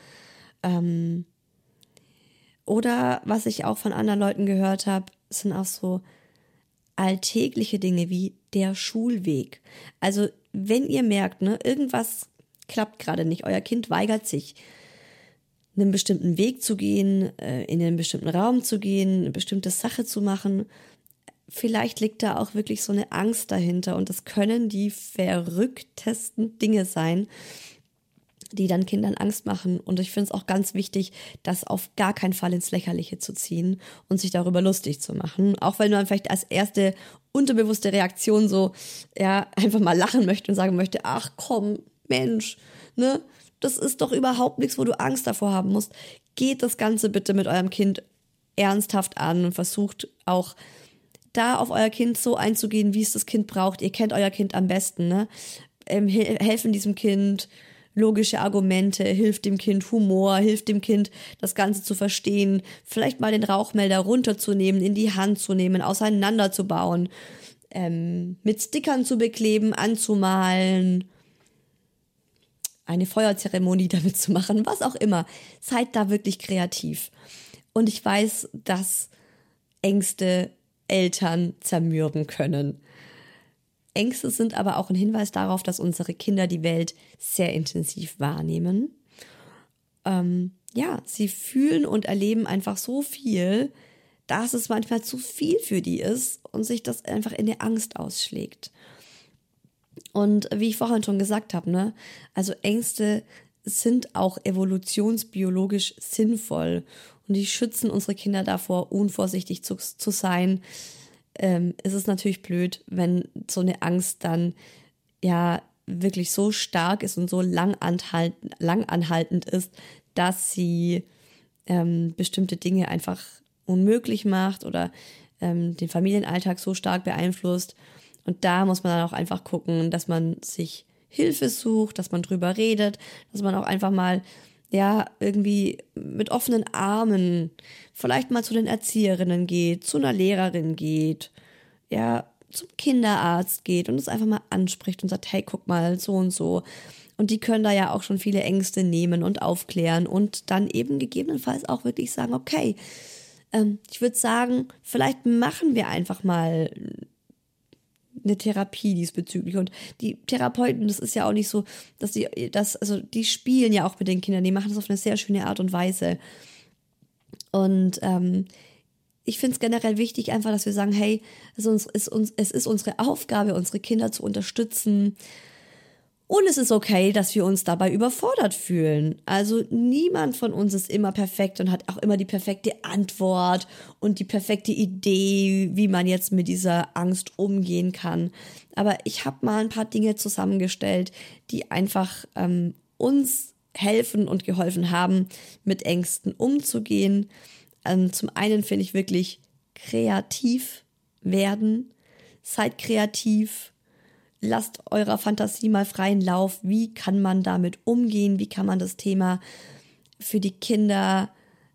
Oder was ich auch von anderen Leuten gehört habe, sind auch so alltägliche Dinge wie der Schulweg. Also wenn ihr merkt, ne, irgendwas klappt gerade nicht, euer Kind weigert sich, einen bestimmten Weg zu gehen, in einen bestimmten Raum zu gehen, eine bestimmte Sache zu machen, vielleicht liegt da auch wirklich so eine Angst dahinter und das können die verrücktesten Dinge sein. die dann Kindern Angst machen. Und ich finde es auch ganz wichtig, das auf gar keinen Fall ins Lächerliche zu ziehen und sich darüber lustig zu machen. Auch wenn man vielleicht als erste unterbewusste Reaktion so, ja, einfach mal lachen möchte und sagen möchte, ach komm, Mensch, ne, das ist doch überhaupt nichts, wo du Angst davor haben musst. Geht das Ganze bitte mit eurem Kind ernsthaft an und versucht auch da auf euer Kind so einzugehen, wie es das Kind braucht. Ihr kennt euer Kind am besten, ne? Helfen diesem Kind logische Argumente, hilft dem Kind Humor, hilft dem Kind, das Ganze zu verstehen, vielleicht mal den Rauchmelder runterzunehmen, in die Hand zu nehmen, auseinanderzubauen, mit Stickern zu bekleben, anzumalen, eine Feuerzeremonie damit zu machen, was auch immer. Seid da wirklich kreativ. Und ich weiß, dass Ängste Eltern zermürben können. Ängste sind aber auch ein Hinweis darauf, dass unsere Kinder die Welt sehr intensiv wahrnehmen. Sie fühlen und erleben einfach so viel, dass es manchmal zu viel für die ist und sich das einfach in der Angst ausschlägt. Und wie ich vorhin schon gesagt habe, ne, also Ängste sind auch evolutionsbiologisch sinnvoll und die schützen unsere Kinder davor, unvorsichtig zu sein. Es ist natürlich blöd, wenn so eine Angst dann ja wirklich so stark ist und so langanhaltend ist, dass sie bestimmte Dinge einfach unmöglich macht oder den Familienalltag so stark beeinflusst. Und da muss man dann auch einfach gucken, dass man sich Hilfe sucht, dass man drüber redet, dass man auch einfach mal ja irgendwie mit offenen Armen vielleicht mal zu den Erzieherinnen geht, zu einer Lehrerin geht, ja, zum Kinderarzt geht und es einfach mal anspricht und sagt, hey, guck mal, so und so. Und die können da ja auch schon viele Ängste nehmen und aufklären und dann eben gegebenenfalls auch wirklich sagen, okay, ich würde sagen, vielleicht machen wir einfach mal eine Therapie diesbezüglich. Und die Therapeuten, das ist ja auch nicht so, dass die spielen ja auch mit den Kindern, die machen das auf eine sehr schöne Art und Weise. Und ich finde es generell wichtig einfach, dass wir sagen, hey, es ist unsere Aufgabe, unsere Kinder zu unterstützen. Und es ist okay, dass wir uns dabei überfordert fühlen. Also niemand von uns ist immer perfekt und hat auch immer die perfekte Antwort und die perfekte Idee, wie man jetzt mit dieser Angst umgehen kann. Aber ich habe mal ein paar Dinge zusammengestellt, die einfach uns helfen und geholfen haben, mit Ängsten umzugehen. Zum einen finde ich wirklich kreativ werden. Seid kreativ. Lasst eurer Fantasie mal freien Lauf. Wie kann man damit umgehen? Wie kann man das Thema für die Kinder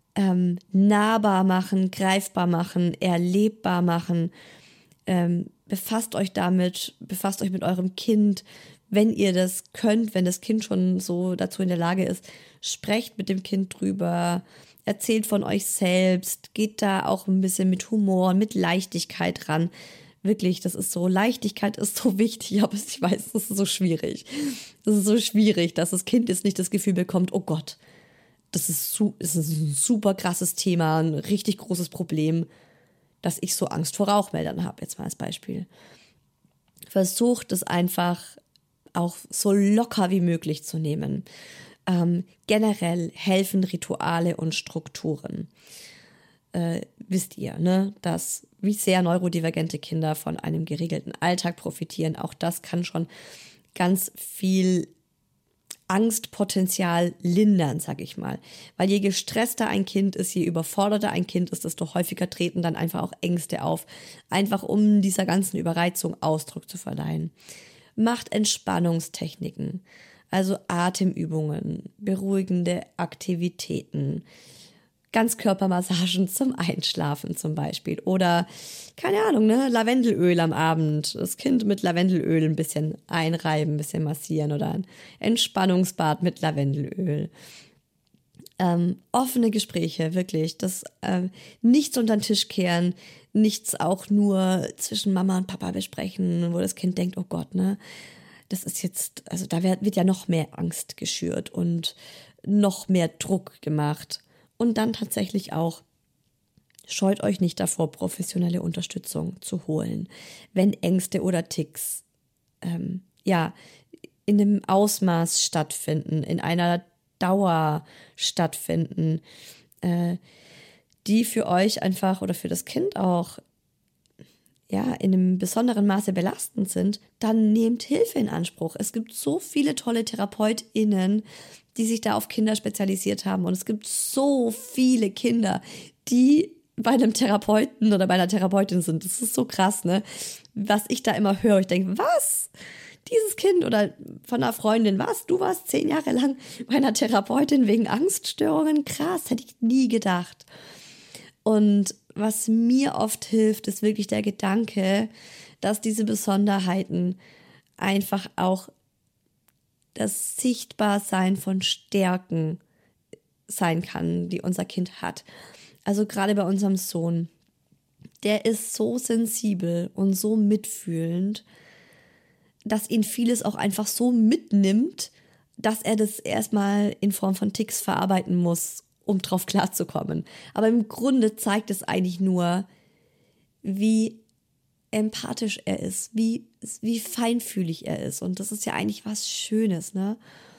nahbar machen, greifbar machen, erlebbar machen? Befasst euch damit, befasst euch mit eurem Kind. Wenn ihr das könnt, wenn das Kind schon so dazu in der Lage ist, sprecht mit dem Kind drüber, erzählt von euch selbst, geht da auch ein bisschen mit Humor, mit Leichtigkeit ran. Wirklich, das ist so, Leichtigkeit ist so wichtig, aber ich weiß, das ist so schwierig. Das ist so schwierig, dass das Kind jetzt nicht das Gefühl bekommt, oh Gott, das ist ein super krasses Thema, ein richtig großes Problem, dass ich so Angst vor Rauchmeldern habe, jetzt mal als Beispiel. Versucht es einfach auch so locker wie möglich zu nehmen. Generell helfen Rituale und Strukturen. Wisst ihr, ne, dass wie sehr neurodivergente Kinder von einem geregelten Alltag profitieren. Auch das kann schon ganz viel Angstpotenzial lindern, sag ich mal. Weil je gestresster ein Kind ist, je überforderter ein Kind ist, desto häufiger treten dann einfach auch Ängste auf. Einfach um dieser ganzen Überreizung Ausdruck zu verleihen. Macht Entspannungstechniken, also Atemübungen, beruhigende Aktivitäten, Ganzkörpermassagen zum Einschlafen zum Beispiel oder, keine Ahnung, ne, Lavendelöl am Abend, das Kind mit Lavendelöl ein bisschen einreiben, ein bisschen massieren oder ein Entspannungsbad mit Lavendelöl. Offene Gespräche, wirklich, das nichts unter den Tisch kehren, nichts auch nur zwischen Mama und Papa besprechen, wo das Kind denkt, oh Gott, ne, das ist jetzt, also da wird ja noch mehr Angst geschürt und noch mehr Druck gemacht. Und dann tatsächlich auch, scheut euch nicht davor, professionelle Unterstützung zu holen, wenn Ängste oder Ticks, in einem Ausmaß stattfinden, in einer Dauer stattfinden, die für euch einfach oder für das Kind auch in einem besonderen Maße belastend sind, dann nehmt Hilfe in Anspruch. Es gibt so viele tolle TherapeutInnen, die sich da auf Kinder spezialisiert haben. Und es gibt so viele Kinder, die bei einem Therapeuten oder bei einer Therapeutin sind. Das ist so krass, ne? Was ich da immer höre. Ich denke, was? Dieses Kind oder von einer Freundin, was? Du warst 10 Jahre lang bei einer Therapeutin wegen Angststörungen? Krass, hätte ich nie gedacht. Und was mir oft hilft, ist wirklich der Gedanke, dass diese Besonderheiten einfach auch das Sichtbarsein von Stärken sein kann, die unser Kind hat. Also gerade bei unserem Sohn, der ist so sensibel und so mitfühlend, dass ihn vieles auch einfach so mitnimmt, dass er das erstmal in Form von Tics verarbeiten muss, um drauf klarzukommen. Aber im Grunde zeigt es eigentlich nur, wie empathisch er ist, wie feinfühlig er ist. Und das ist ja eigentlich was Schönes, ne?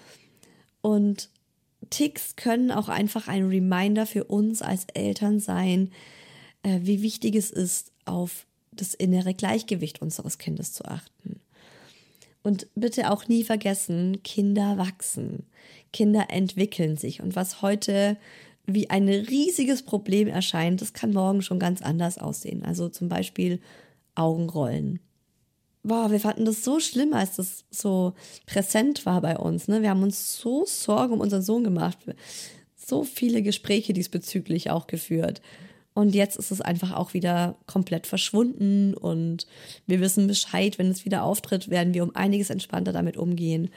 Und Tics können auch einfach ein Reminder für uns als Eltern sein, wie wichtig es ist, auf das innere Gleichgewicht unseres Kindes zu achten. Und bitte auch nie vergessen, Kinder wachsen, Kinder entwickeln sich. Und was heute wie ein riesiges Problem erscheint, das kann morgen schon ganz anders aussehen. Also zum Beispiel Augenrollen. Boah, wir fanden das so schlimm, als das so präsent war bei uns. Ne? Wir haben uns so Sorgen um unseren Sohn gemacht. So viele Gespräche diesbezüglich auch geführt. Und jetzt ist es einfach auch wieder komplett verschwunden und wir wissen Bescheid, wenn es wieder auftritt, werden wir um einiges entspannter damit umgehen.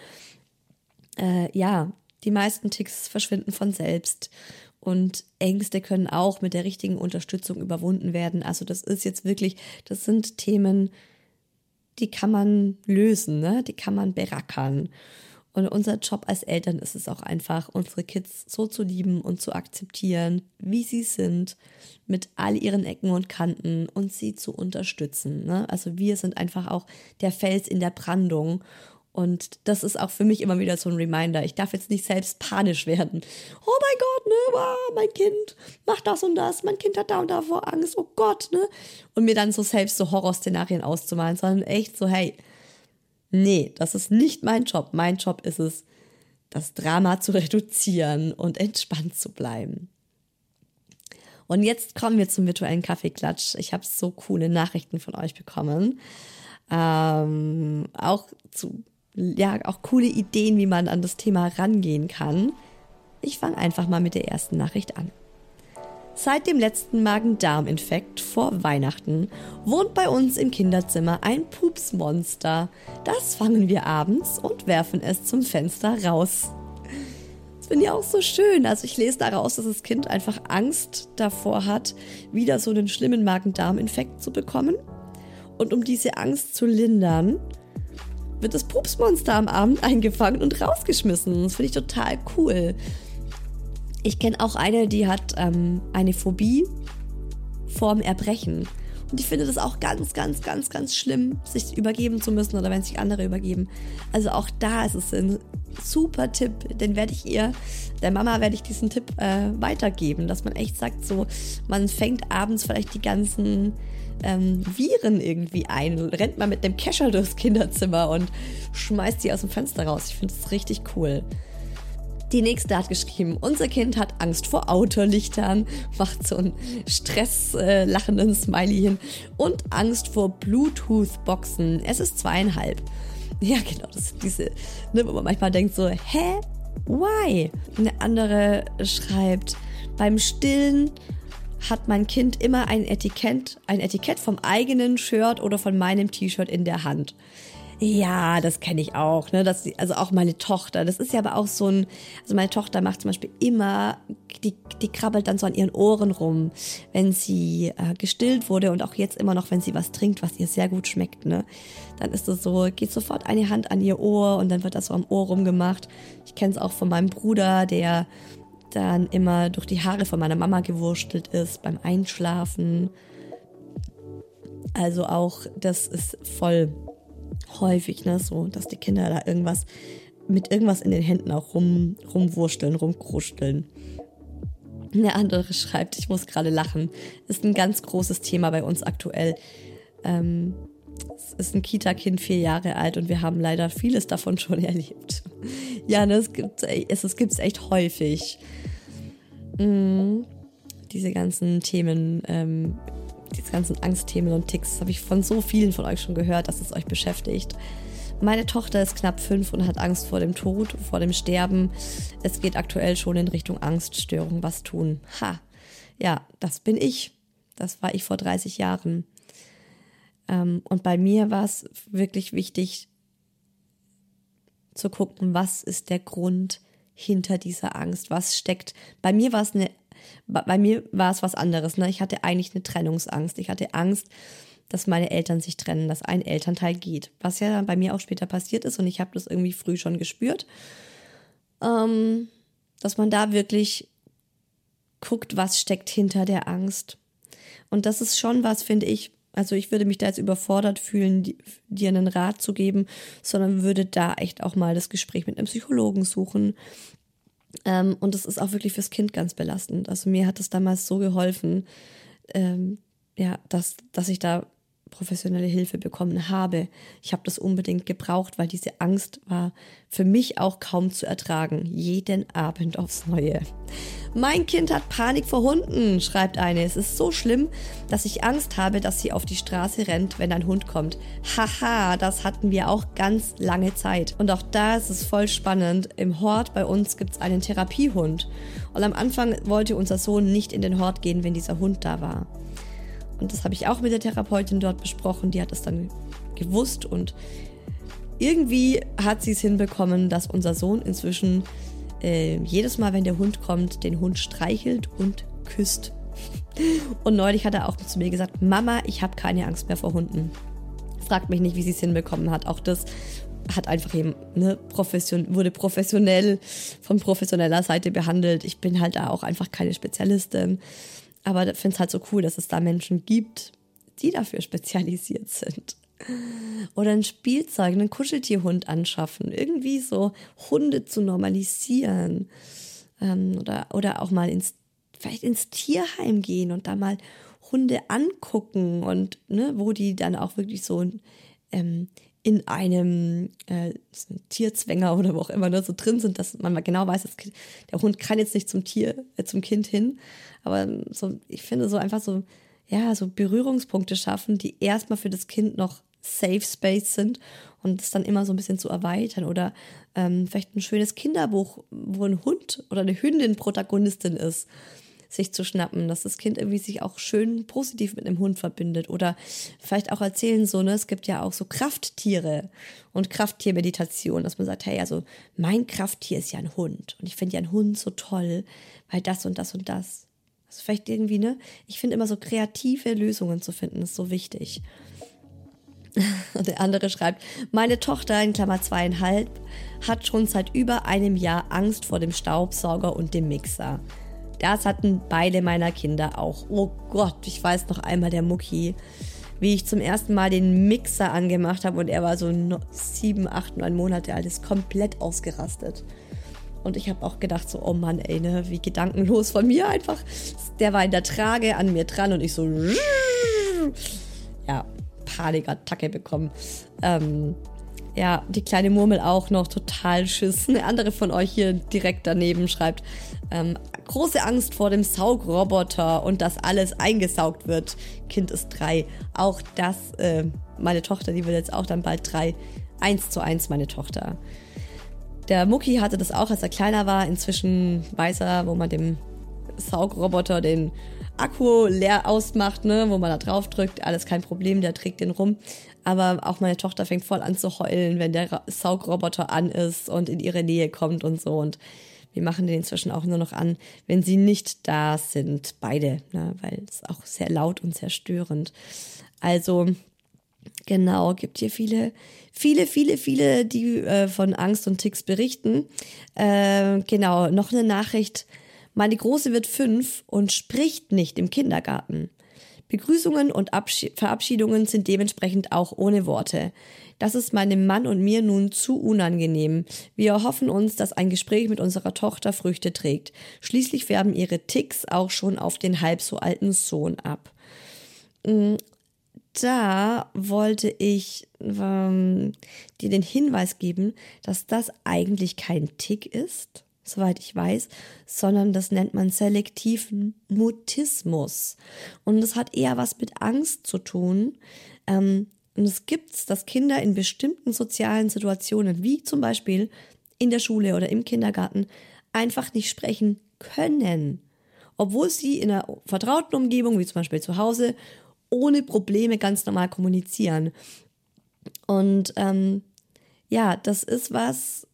Die meisten Tics verschwinden von selbst und Ängste können auch mit der richtigen Unterstützung überwunden werden. Also das sind Themen, die kann man lösen, ne? Die kann man berackern. Und unser Job als Eltern ist es auch einfach, unsere Kids so zu lieben und zu akzeptieren, wie sie sind, mit all ihren Ecken und Kanten und sie zu unterstützen, ne? Also wir sind einfach auch der Fels in der Brandung. Und das ist auch für mich immer wieder so ein Reminder. Ich darf jetzt nicht selbst panisch werden. Oh mein Gott, ne, wow, mein Kind macht das und das. Mein Kind hat da und da vor Angst. Oh Gott, ne? Und mir dann so selbst so Horrorszenarien auszumalen, sondern echt so, hey, nee, das ist nicht mein Job. Mein Job ist es, das Drama zu reduzieren und entspannt zu bleiben. Und jetzt kommen wir zum virtuellen Kaffeeklatsch. Ich habe so coole Nachrichten von euch bekommen. Auch coole Ideen, wie man an das Thema rangehen kann. Ich fange einfach mal mit der ersten Nachricht an. Seit dem letzten Magen-Darm-Infekt vor Weihnachten wohnt bei uns im Kinderzimmer ein Pupsmonster. Das fangen wir abends und werfen es zum Fenster raus. Das finde ich auch so schön. Also ich lese daraus, dass das Kind einfach Angst davor hat, wieder so einen schlimmen Magen-Darm-Infekt zu bekommen. Und um diese Angst zu lindern, wird das Pupsmonster am Abend eingefangen und rausgeschmissen. Das finde ich total cool. Ich kenne auch eine, die hat eine Phobie vorm Erbrechen. Und ich finde das auch ganz, ganz, ganz, ganz schlimm, sich übergeben zu müssen oder wenn sich andere übergeben. Also auch da ist es ein super Tipp, den der Mama werde ich diesen Tipp weitergeben, dass man echt sagt, so, man fängt abends vielleicht die ganzen Viren irgendwie ein, rennt mal mit dem Kescher durchs Kinderzimmer und schmeißt die aus dem Fenster raus. Ich finde das richtig cool. Die nächste hat geschrieben, unser Kind hat Angst vor Autolichtern, macht so einen stresslachenden Smiley hin und Angst vor Bluetooth-Boxen. Es ist 2,5. Ja, genau, das sind diese, ne, wo man manchmal denkt so, hä? Why? Eine andere schreibt, beim Stillen hat mein Kind immer ein Etikett vom eigenen Shirt oder von meinem T-Shirt in der Hand. Ja, das kenne ich auch, ne? Also auch meine Tochter, das ist ja aber auch so also meine Tochter macht zum Beispiel immer, die krabbelt dann so an ihren Ohren rum, wenn sie gestillt wurde und auch jetzt immer noch, wenn sie was trinkt, was ihr sehr gut schmeckt, ne? Dann ist es so, geht sofort eine Hand an ihr Ohr und dann wird das so am Ohr rumgemacht. Ich kenne es auch von meinem Bruder, der dann immer durch die Haare von meiner Mama gewurstelt ist beim Einschlafen. Also auch, das ist voll häufig, ne, so, dass die Kinder da mit irgendwas in den Händen auch rumwurschteln, rumkruscheln. Eine andere schreibt, ich muss gerade lachen, ist ein ganz großes Thema bei uns aktuell. Es ist ein Kita-Kind, 4 Jahre alt und wir haben leider vieles davon schon erlebt. Ja, ne, es gibt's echt häufig. Diese ganzen Themen, diese ganzen Angstthemen und Ticks habe ich von so vielen von euch schon gehört, dass es euch beschäftigt. Meine Tochter ist knapp 5 und hat Angst vor dem Tod, vor dem Sterben. Es geht aktuell schon in Richtung Angststörung. Was tun? Ja, das bin ich. Das war ich vor 30 Jahren. Und bei mir war es wirklich wichtig zu gucken, was ist der Grund hinter dieser Angst? Was steckt? Bei mir war es was anderes. Ne? Ich hatte eigentlich eine Trennungsangst. Ich hatte Angst, dass meine Eltern sich trennen, dass ein Elternteil geht. Was ja bei mir auch später passiert ist und ich habe das irgendwie früh schon gespürt, dass man da wirklich guckt, was steckt hinter der Angst. Und das ist schon was, finde ich, also ich würde mich da jetzt überfordert fühlen, dir einen Rat zu geben, sondern würde da echt auch mal das Gespräch mit einem Psychologen suchen. Und das ist auch wirklich fürs Kind ganz belastend. Also mir hat es damals so geholfen, dass ich da professionelle Hilfe bekommen habe. Ich habe das unbedingt gebraucht, weil diese Angst war für mich auch kaum zu ertragen. Jeden Abend aufs Neue. Mein Kind hat Panik vor Hunden, schreibt eine. Es ist so schlimm, dass ich Angst habe, dass sie auf die Straße rennt, wenn ein Hund kommt. Haha, das hatten wir auch ganz lange Zeit. Und auch da ist es voll spannend. Im Hort bei uns gibt es einen Therapiehund. Und am Anfang wollte unser Sohn nicht in den Hort gehen, wenn dieser Hund da war. Und das habe ich auch mit der Therapeutin dort besprochen. Die hat das dann gewusst und irgendwie hat sie es hinbekommen, dass unser Sohn inzwischen jedes Mal, wenn der Hund kommt, den Hund streichelt und küsst. Und neulich hat er auch zu mir gesagt, Mama, ich habe keine Angst mehr vor Hunden. Fragt mich nicht, wie sie es hinbekommen hat. Auch das hat einfach eben, wurde professionell von professioneller Seite behandelt. Ich bin halt da auch einfach keine Spezialistin. Aber ich finde es halt so cool, dass es da Menschen gibt, die dafür spezialisiert sind. Oder ein Spielzeug, einen Kuscheltierhund anschaffen. Irgendwie so Hunde zu normalisieren. Oder auch mal vielleicht ins Tierheim gehen und da mal Hunde angucken. Und wo die dann auch wirklich so in einem Tierzwänger oder wo auch immer so drin sind, dass man mal genau weiß, der Hund kann jetzt nicht zum Kind hin. Aber so, ich finde so einfach so Berührungspunkte schaffen, die erstmal für das Kind noch Safe Space sind und es dann immer so ein bisschen zu erweitern oder vielleicht ein schönes Kinderbuch, wo ein Hund oder eine Hündin Protagonistin ist, sich zu schnappen, dass das Kind irgendwie sich auch schön positiv mit einem Hund verbindet oder vielleicht auch erzählen es gibt ja auch so Krafttiere und Krafttiermeditation, dass man sagt, hey, also mein Krafttier ist ja ein Hund und ich finde ja einen Hund so toll, weil das und das und das. Also vielleicht irgendwie, ich finde immer so kreative Lösungen zu finden, ist so wichtig. Und der andere schreibt, meine Tochter, in Klammer 2,5, hat schon seit über einem Jahr Angst vor dem Staubsauger und dem Mixer. Das hatten beide meiner Kinder auch. Oh Gott, ich weiß noch einmal der Mucki, wie ich zum ersten Mal den Mixer angemacht habe und er war so 7, 8, 9 Monate alt, ist komplett ausgerastet. Und ich habe auch gedacht so, oh Mann, ey, wie gedankenlos von mir einfach. Der war in der Trage an mir dran und ich so, ja, Panikattacke bekommen. Die kleine Murmel auch noch, total Schiss. Eine andere von euch hier direkt daneben schreibt, große Angst vor dem Saugroboter und dass alles eingesaugt wird. Kind ist 3. Auch das, meine Tochter, die wird jetzt auch dann bald 3. 1:1 meine Tochter. Der Mucki hatte das auch, als er kleiner war. Inzwischen weiß er, wo man dem Saugroboter den Akku leer ausmacht, wo man da drauf drückt. Alles kein Problem, der trägt den rum. Aber auch meine Tochter fängt voll an zu heulen, wenn der Saugroboter an ist und in ihre Nähe kommt und so. Und wir machen den inzwischen auch nur noch an, wenn sie nicht da sind. Beide, weil es auch sehr laut und sehr störend. Also genau, gibt hier viele, die von Angst und Ticks berichten. Genau, noch eine Nachricht. Meine Große wird 5 und spricht nicht im Kindergarten. Begrüßungen und Verabschiedungen sind dementsprechend auch ohne Worte. Das ist meinem Mann und mir nun zu unangenehm. Wir erhoffen uns, dass ein Gespräch mit unserer Tochter Früchte trägt. Schließlich färben ihre Ticks auch schon auf den halb so alten Sohn ab. Da wollte ich dir den Hinweis geben, dass das eigentlich kein Tick ist, soweit ich weiß, sondern das nennt man selektiven Mutismus. Und das hat eher was mit Angst zu tun. Und es gibt's, dass Kinder in bestimmten sozialen Situationen, wie zum Beispiel in der Schule oder im Kindergarten, einfach nicht sprechen können. Obwohl sie in einer vertrauten Umgebung, wie zum Beispiel zu Hause, ohne Probleme ganz normal kommunizieren. Und das ist was,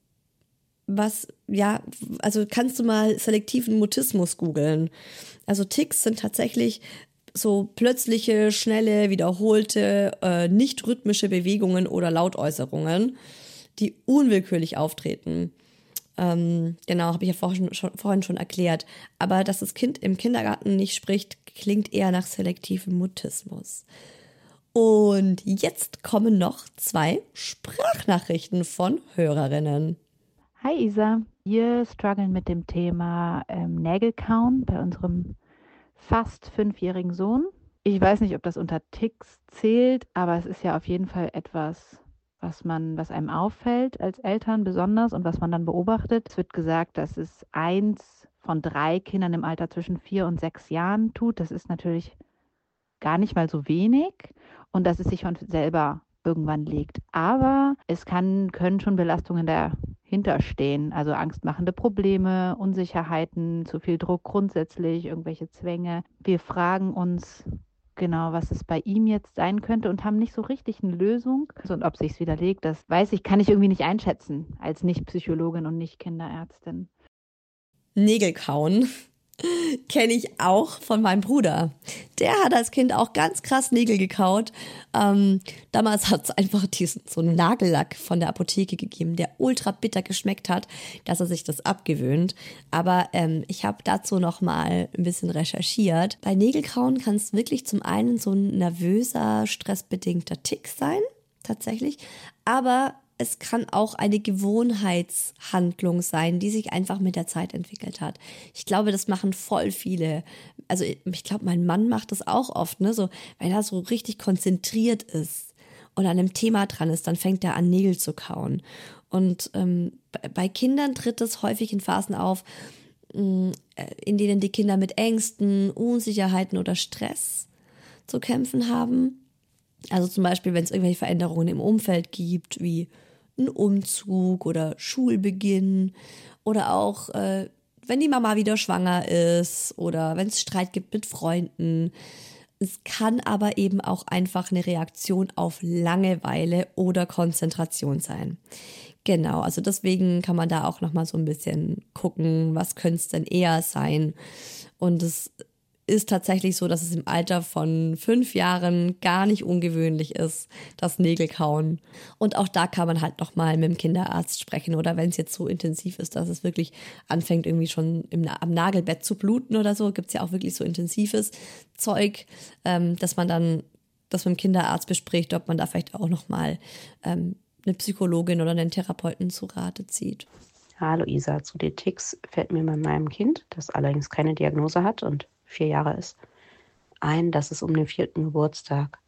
also kannst du mal selektiven Mutismus googeln. Also Ticks sind tatsächlich so plötzliche, schnelle, wiederholte, nicht rhythmische Bewegungen oder Lautäußerungen, die unwillkürlich auftreten. Genau, habe ich ja vorhin schon erklärt. Aber dass das Kind im Kindergarten nicht spricht, klingt eher nach selektivem Mutismus. Und jetzt kommen noch 2 Sprachnachrichten von Hörerinnen. Hi Isa, wir strugglen mit dem Thema Nägelkauen bei unserem fast 5-jährigen Sohn. Ich weiß nicht, ob das unter Ticks zählt, aber es ist ja auf jeden Fall etwas, was einem auffällt als Eltern besonders und was man dann beobachtet. Es wird gesagt, dass es 1 von 3 Kindern im Alter zwischen 4 und 6 Jahren tut. Das ist natürlich gar nicht mal so wenig und dass es sich von selber irgendwann legt. Aber es können schon Belastungen dahinter stehen, also angstmachende Probleme, Unsicherheiten, zu viel Druck grundsätzlich, irgendwelche Zwänge. Wir fragen uns genau, was es bei ihm jetzt sein könnte und haben nicht so richtig eine Lösung. Und ob sich's widerlegt, das kann ich irgendwie nicht einschätzen als Nicht-Psychologin und Nicht-Kinderärztin. Nägel kauen kenne ich auch von meinem Bruder. Der hat als Kind auch ganz krass Nägel gekaut. Damals hat es einfach so einen Nagellack von der Apotheke gegeben, der ultra bitter geschmeckt hat, dass er sich das abgewöhnt. Aber ich habe dazu noch mal ein bisschen recherchiert. Bei Nägelkauen kann es wirklich zum einen so ein nervöser, stressbedingter Tick sein, tatsächlich. Aber es kann auch eine Gewohnheitshandlung sein, die sich einfach mit der Zeit entwickelt hat. Ich glaube, das machen voll viele. Also ich glaube, mein Mann macht das auch oft, ne? So, wenn er so richtig konzentriert ist und an einem Thema dran ist, dann fängt er an, Nägel zu kauen. Und bei Kindern tritt es häufig in Phasen auf, in denen die Kinder mit Ängsten, Unsicherheiten oder Stress zu kämpfen haben. Also zum Beispiel, wenn es irgendwelche Veränderungen im Umfeld gibt, wie ein Umzug oder Schulbeginn oder auch, wenn die Mama wieder schwanger ist oder wenn es Streit gibt mit Freunden. Es kann aber eben auch einfach eine Reaktion auf Langeweile oder Konzentration sein. Genau, also deswegen kann man da auch nochmal so ein bisschen gucken, was könnte es denn eher sein. Und es ist tatsächlich so, dass es im Alter von 5 Jahren gar nicht ungewöhnlich ist, das Nägelkauen. Und auch da kann man halt nochmal mit dem Kinderarzt sprechen oder wenn es jetzt so intensiv ist, dass es wirklich anfängt irgendwie schon am Nagelbett zu bluten oder so, gibt es ja auch wirklich so intensives Zeug, dass man dann das mit dem Kinderarzt bespricht, ob man da vielleicht auch nochmal eine Psychologin oder einen Therapeuten zu Rate zieht. Hallo Isa, zu den Ticks fällt mir bei meinem Kind, das allerdings keine Diagnose hat und 4 Jahre ist, ein, dass es um den 4. Geburtstag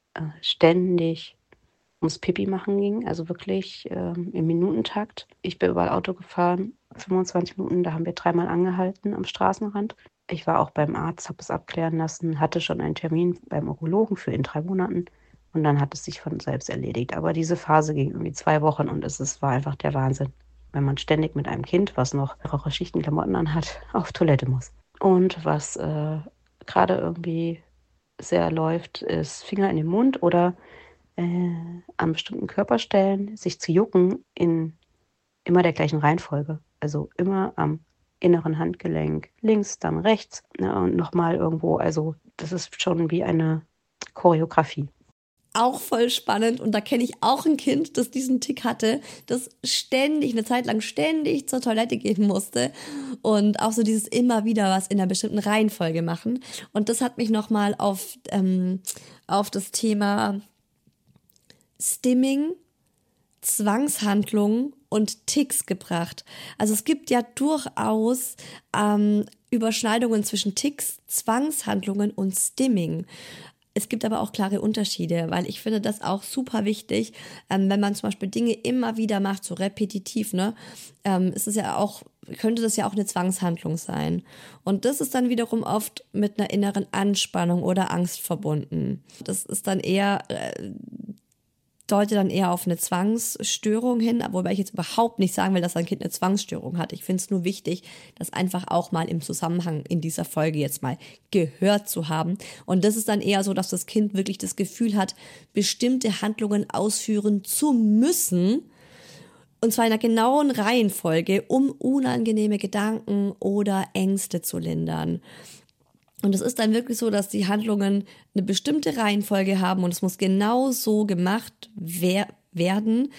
ständig ums Pipi machen ging, also wirklich im Minutentakt. Ich bin überall Auto gefahren, 25 Minuten, da haben wir 3-mal angehalten am Straßenrand. Ich war auch beim Arzt, habe es abklären lassen, hatte schon einen Termin beim Urologen für in 3 Monaten und dann hat es sich von selbst erledigt. Aber diese Phase ging irgendwie 2 Wochen und war einfach der Wahnsinn, wenn man ständig mit einem Kind, was noch mehrere Schichten Klamotten anhat, auf Toilette muss. Und was gerade irgendwie sehr läuft, ist Finger in den Mund oder an bestimmten Körperstellen sich zu jucken in immer der gleichen Reihenfolge. Also immer am inneren Handgelenk, links, dann rechts, ne, und nochmal irgendwo. Also das ist schon wie eine Choreografie. Auch voll spannend und da kenne ich auch ein Kind, das diesen Tick hatte, das eine Zeit lang ständig zur Toilette gehen musste und auch so dieses immer wieder was in einer bestimmten Reihenfolge machen. Und das hat mich nochmal auf das Thema Stimming Zwangshandlungen und Ticks gebracht. Also es gibt ja durchaus Überschneidungen zwischen Ticks, Zwangshandlungen und Stimming. Es gibt aber auch klare Unterschiede, weil ich finde das auch super wichtig, wenn man zum Beispiel Dinge immer wieder macht, so repetitiv, ne, ist es ja auch, könnte das ja auch eine Zwangshandlung sein. Und das ist dann wiederum oft mit einer inneren Anspannung oder Angst verbunden. Das ist dann eher, deutet dann eher auf eine Zwangsstörung hin, wobei ich jetzt überhaupt nicht sagen will, dass ein Kind eine Zwangsstörung hat. Ich finde es nur wichtig, das einfach auch mal im Zusammenhang in dieser Folge jetzt mal gehört zu haben. Und das ist dann eher so, dass das Kind wirklich das Gefühl hat, bestimmte Handlungen ausführen zu müssen, und zwar in einer genauen Reihenfolge, um unangenehme Gedanken oder Ängste zu lindern. Und es ist dann wirklich so, dass die Handlungen eine bestimmte Reihenfolge haben und es muss genau so gemacht werden.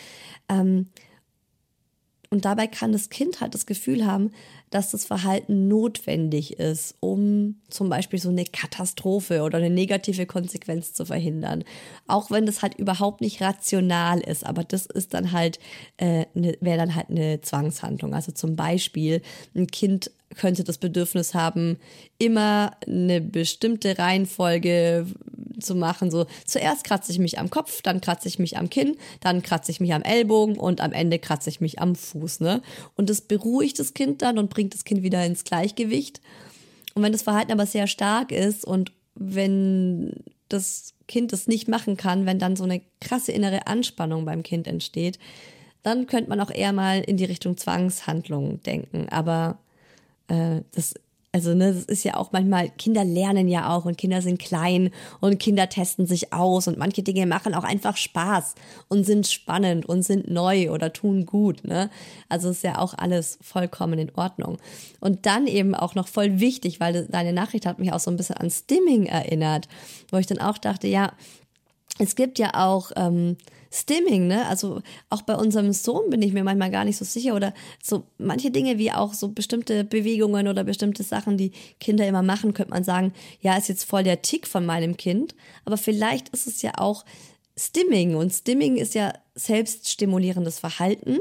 Und dabei kann das Kind halt das Gefühl haben, dass das Verhalten notwendig ist, um zum Beispiel so eine Katastrophe oder eine negative Konsequenz zu verhindern. Auch wenn das halt überhaupt nicht rational ist, aber das ist dann halt, wäre dann halt eine Zwangshandlung. Also zum Beispiel ein Kind könnte das Bedürfnis haben, immer eine bestimmte Reihenfolge zu machen. So, zuerst kratze ich mich am Kopf, dann kratze ich mich am Kinn, dann kratze ich mich am Ellbogen und am Ende kratze ich mich am Fuß, ne? Und das beruhigt das Kind dann und bringt das Kind wieder ins Gleichgewicht. Und wenn das Verhalten aber sehr stark ist und wenn das Kind das nicht machen kann, wenn dann so eine krasse innere Anspannung beim Kind entsteht, dann könnte man auch eher mal in die Richtung Zwangshandlung denken. Aber das ist ja auch manchmal, Kinder lernen ja auch und Kinder sind klein und Kinder testen sich aus und manche Dinge machen auch einfach Spaß und sind spannend und sind neu oder tun gut, ne? Also ist ja auch alles vollkommen in Ordnung. Und dann eben auch noch voll wichtig, weil deine Nachricht hat mich auch so ein bisschen an Stimming erinnert, wo ich dann auch dachte, ja, es gibt ja auch Stimming, ne? Also auch bei unserem Sohn bin ich mir manchmal gar nicht so sicher oder so manche Dinge wie auch so bestimmte Bewegungen oder bestimmte Sachen, die Kinder immer machen, könnte man sagen, ja, ist jetzt voll der Tick von meinem Kind, aber vielleicht ist es ja auch Stimming und Stimming ist ja selbststimulierendes Verhalten,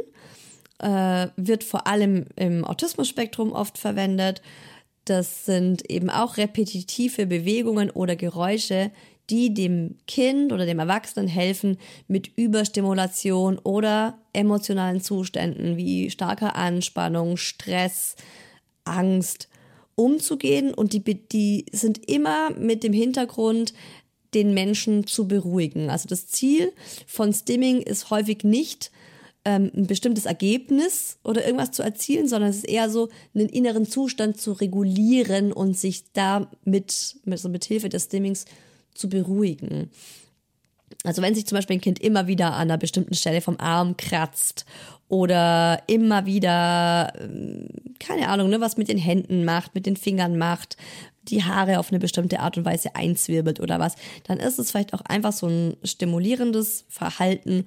wird vor allem im Autismus-Spektrum oft verwendet. Das sind eben auch repetitive Bewegungen oder Geräusche, die dem Kind oder dem Erwachsenen helfen, mit Überstimulation oder emotionalen Zuständen wie starker Anspannung, Stress, Angst umzugehen. Und die sind immer mit dem Hintergrund, den Menschen zu beruhigen. Also das Ziel von Stimming ist häufig nicht, ein bestimmtes Ergebnis oder irgendwas zu erzielen, sondern es ist eher so, einen inneren Zustand zu regulieren und sich da mit Hilfe des Stimmings zu beruhigen. Also wenn sich zum Beispiel ein Kind immer wieder an einer bestimmten Stelle vom Arm kratzt oder immer wieder, keine Ahnung, ne, was mit den Händen macht, mit den Fingern macht, die Haare auf eine bestimmte Art und Weise einzwirbelt oder was, dann ist es vielleicht auch einfach so ein stimulierendes Verhalten,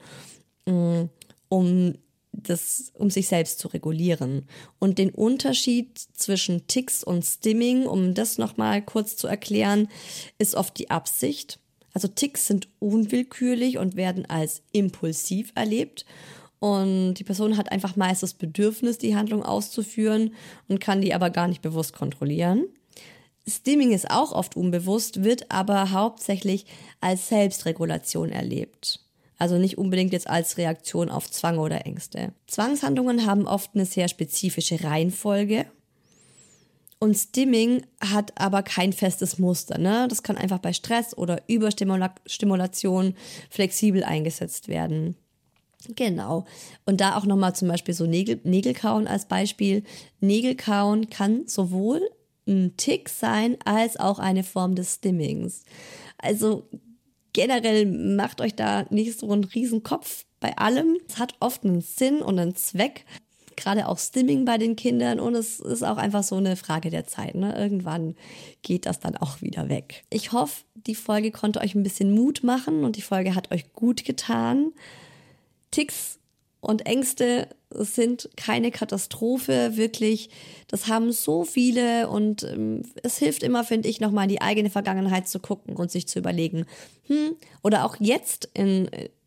um sich selbst zu regulieren. Und den Unterschied zwischen Ticks und Stimming, um das nochmal kurz zu erklären, ist oft die Absicht. Also Ticks sind unwillkürlich und werden als impulsiv erlebt. Und die Person hat einfach meist das Bedürfnis, die Handlung auszuführen und kann die aber gar nicht bewusst kontrollieren. Stimming ist auch oft unbewusst, wird aber hauptsächlich als Selbstregulation erlebt. Also nicht unbedingt jetzt als Reaktion auf Zwang oder Ängste. Zwangshandlungen haben oft eine sehr spezifische Reihenfolge. Und Stimming hat aber kein festes Muster, ne? Das kann einfach bei Stress oder Überstimulation flexibel eingesetzt werden. Genau. Und da auch nochmal zum Beispiel so Nägelkauen als Beispiel. Nägelkauen kann sowohl ein Tick sein, als auch eine Form des Stimmings. Also generell macht euch da nicht so einen riesen Kopf bei allem. Es hat oft einen Sinn und einen Zweck, gerade auch Stimming bei den Kindern und es ist auch einfach so eine Frage der Zeit, ne? Irgendwann geht das dann auch wieder weg. Ich hoffe, die Folge konnte euch ein bisschen Mut machen und die Folge hat euch gut getan. Ticks und Ängste sind keine Katastrophe, wirklich. Das haben so viele und es hilft immer, finde ich, nochmal in die eigene Vergangenheit zu gucken und sich zu überlegen, oder auch jetzt in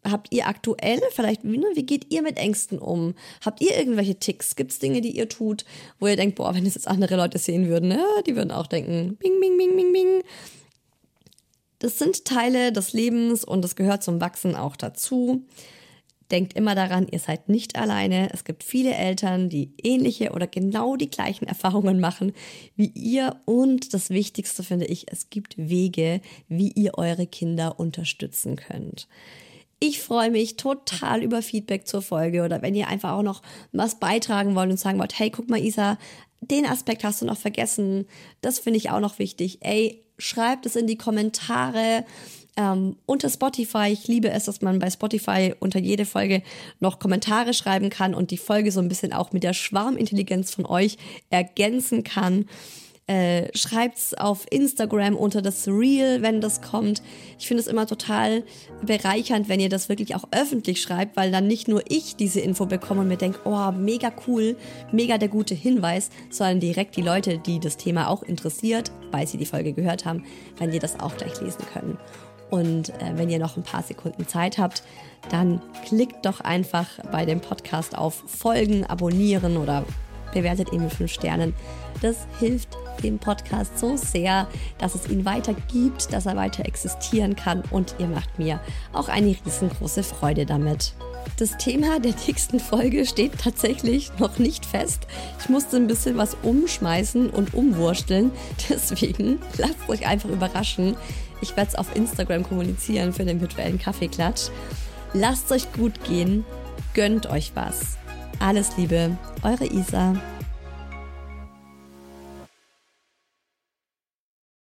habt ihr aktuell vielleicht, wie geht ihr mit Ängsten um? Habt ihr irgendwelche Ticks? Gibt es Dinge, die ihr tut, wo ihr denkt, boah, wenn es jetzt andere Leute sehen würden, ne? Die würden auch denken, bing, bing, bing, bing, bing. Das sind Teile des Lebens und das gehört zum Wachsen auch dazu. Denkt immer daran, ihr seid nicht alleine. Es gibt viele Eltern, die ähnliche oder genau die gleichen Erfahrungen machen wie ihr. Und das Wichtigste finde ich, es gibt Wege, wie ihr eure Kinder unterstützen könnt. Ich freue mich total über Feedback zur Folge oder wenn ihr einfach auch noch was beitragen wollt und sagen wollt, hey, guck mal Isa, den Aspekt hast du noch vergessen. Das finde ich auch noch wichtig. Ey, schreibt es in die Kommentare. Unter Spotify, ich liebe es, dass man bei Spotify unter jede Folge noch Kommentare schreiben kann und die Folge so ein bisschen auch mit der Schwarmintelligenz von euch ergänzen kann. Schreibt's auf Instagram unter das Reel, wenn das kommt. Ich finde es immer total bereichernd, wenn ihr das wirklich auch öffentlich schreibt, weil dann nicht nur ich diese Info bekomme und mir denke, oh, mega cool, mega der gute Hinweis, sondern direkt die Leute, die das Thema auch interessiert, weil sie die Folge gehört haben, wenn die das auch gleich lesen können. Und wenn ihr noch ein paar Sekunden Zeit habt, dann klickt doch einfach bei dem Podcast auf Folgen, abonnieren oder bewertet ihn mit 5 Sternen. Das hilft dem Podcast so sehr, dass es ihn weiter gibt, dass er weiter existieren kann und ihr macht mir auch eine riesengroße Freude damit. Das Thema der nächsten Folge steht tatsächlich noch nicht fest. Ich musste ein bisschen was umschmeißen und umwursteln. Deswegen lasst euch einfach überraschen. Ich werde es auf Instagram kommunizieren für den virtuellen Kaffeeklatsch. Lasst es euch gut gehen. Gönnt euch was. Alles Liebe, eure Isa.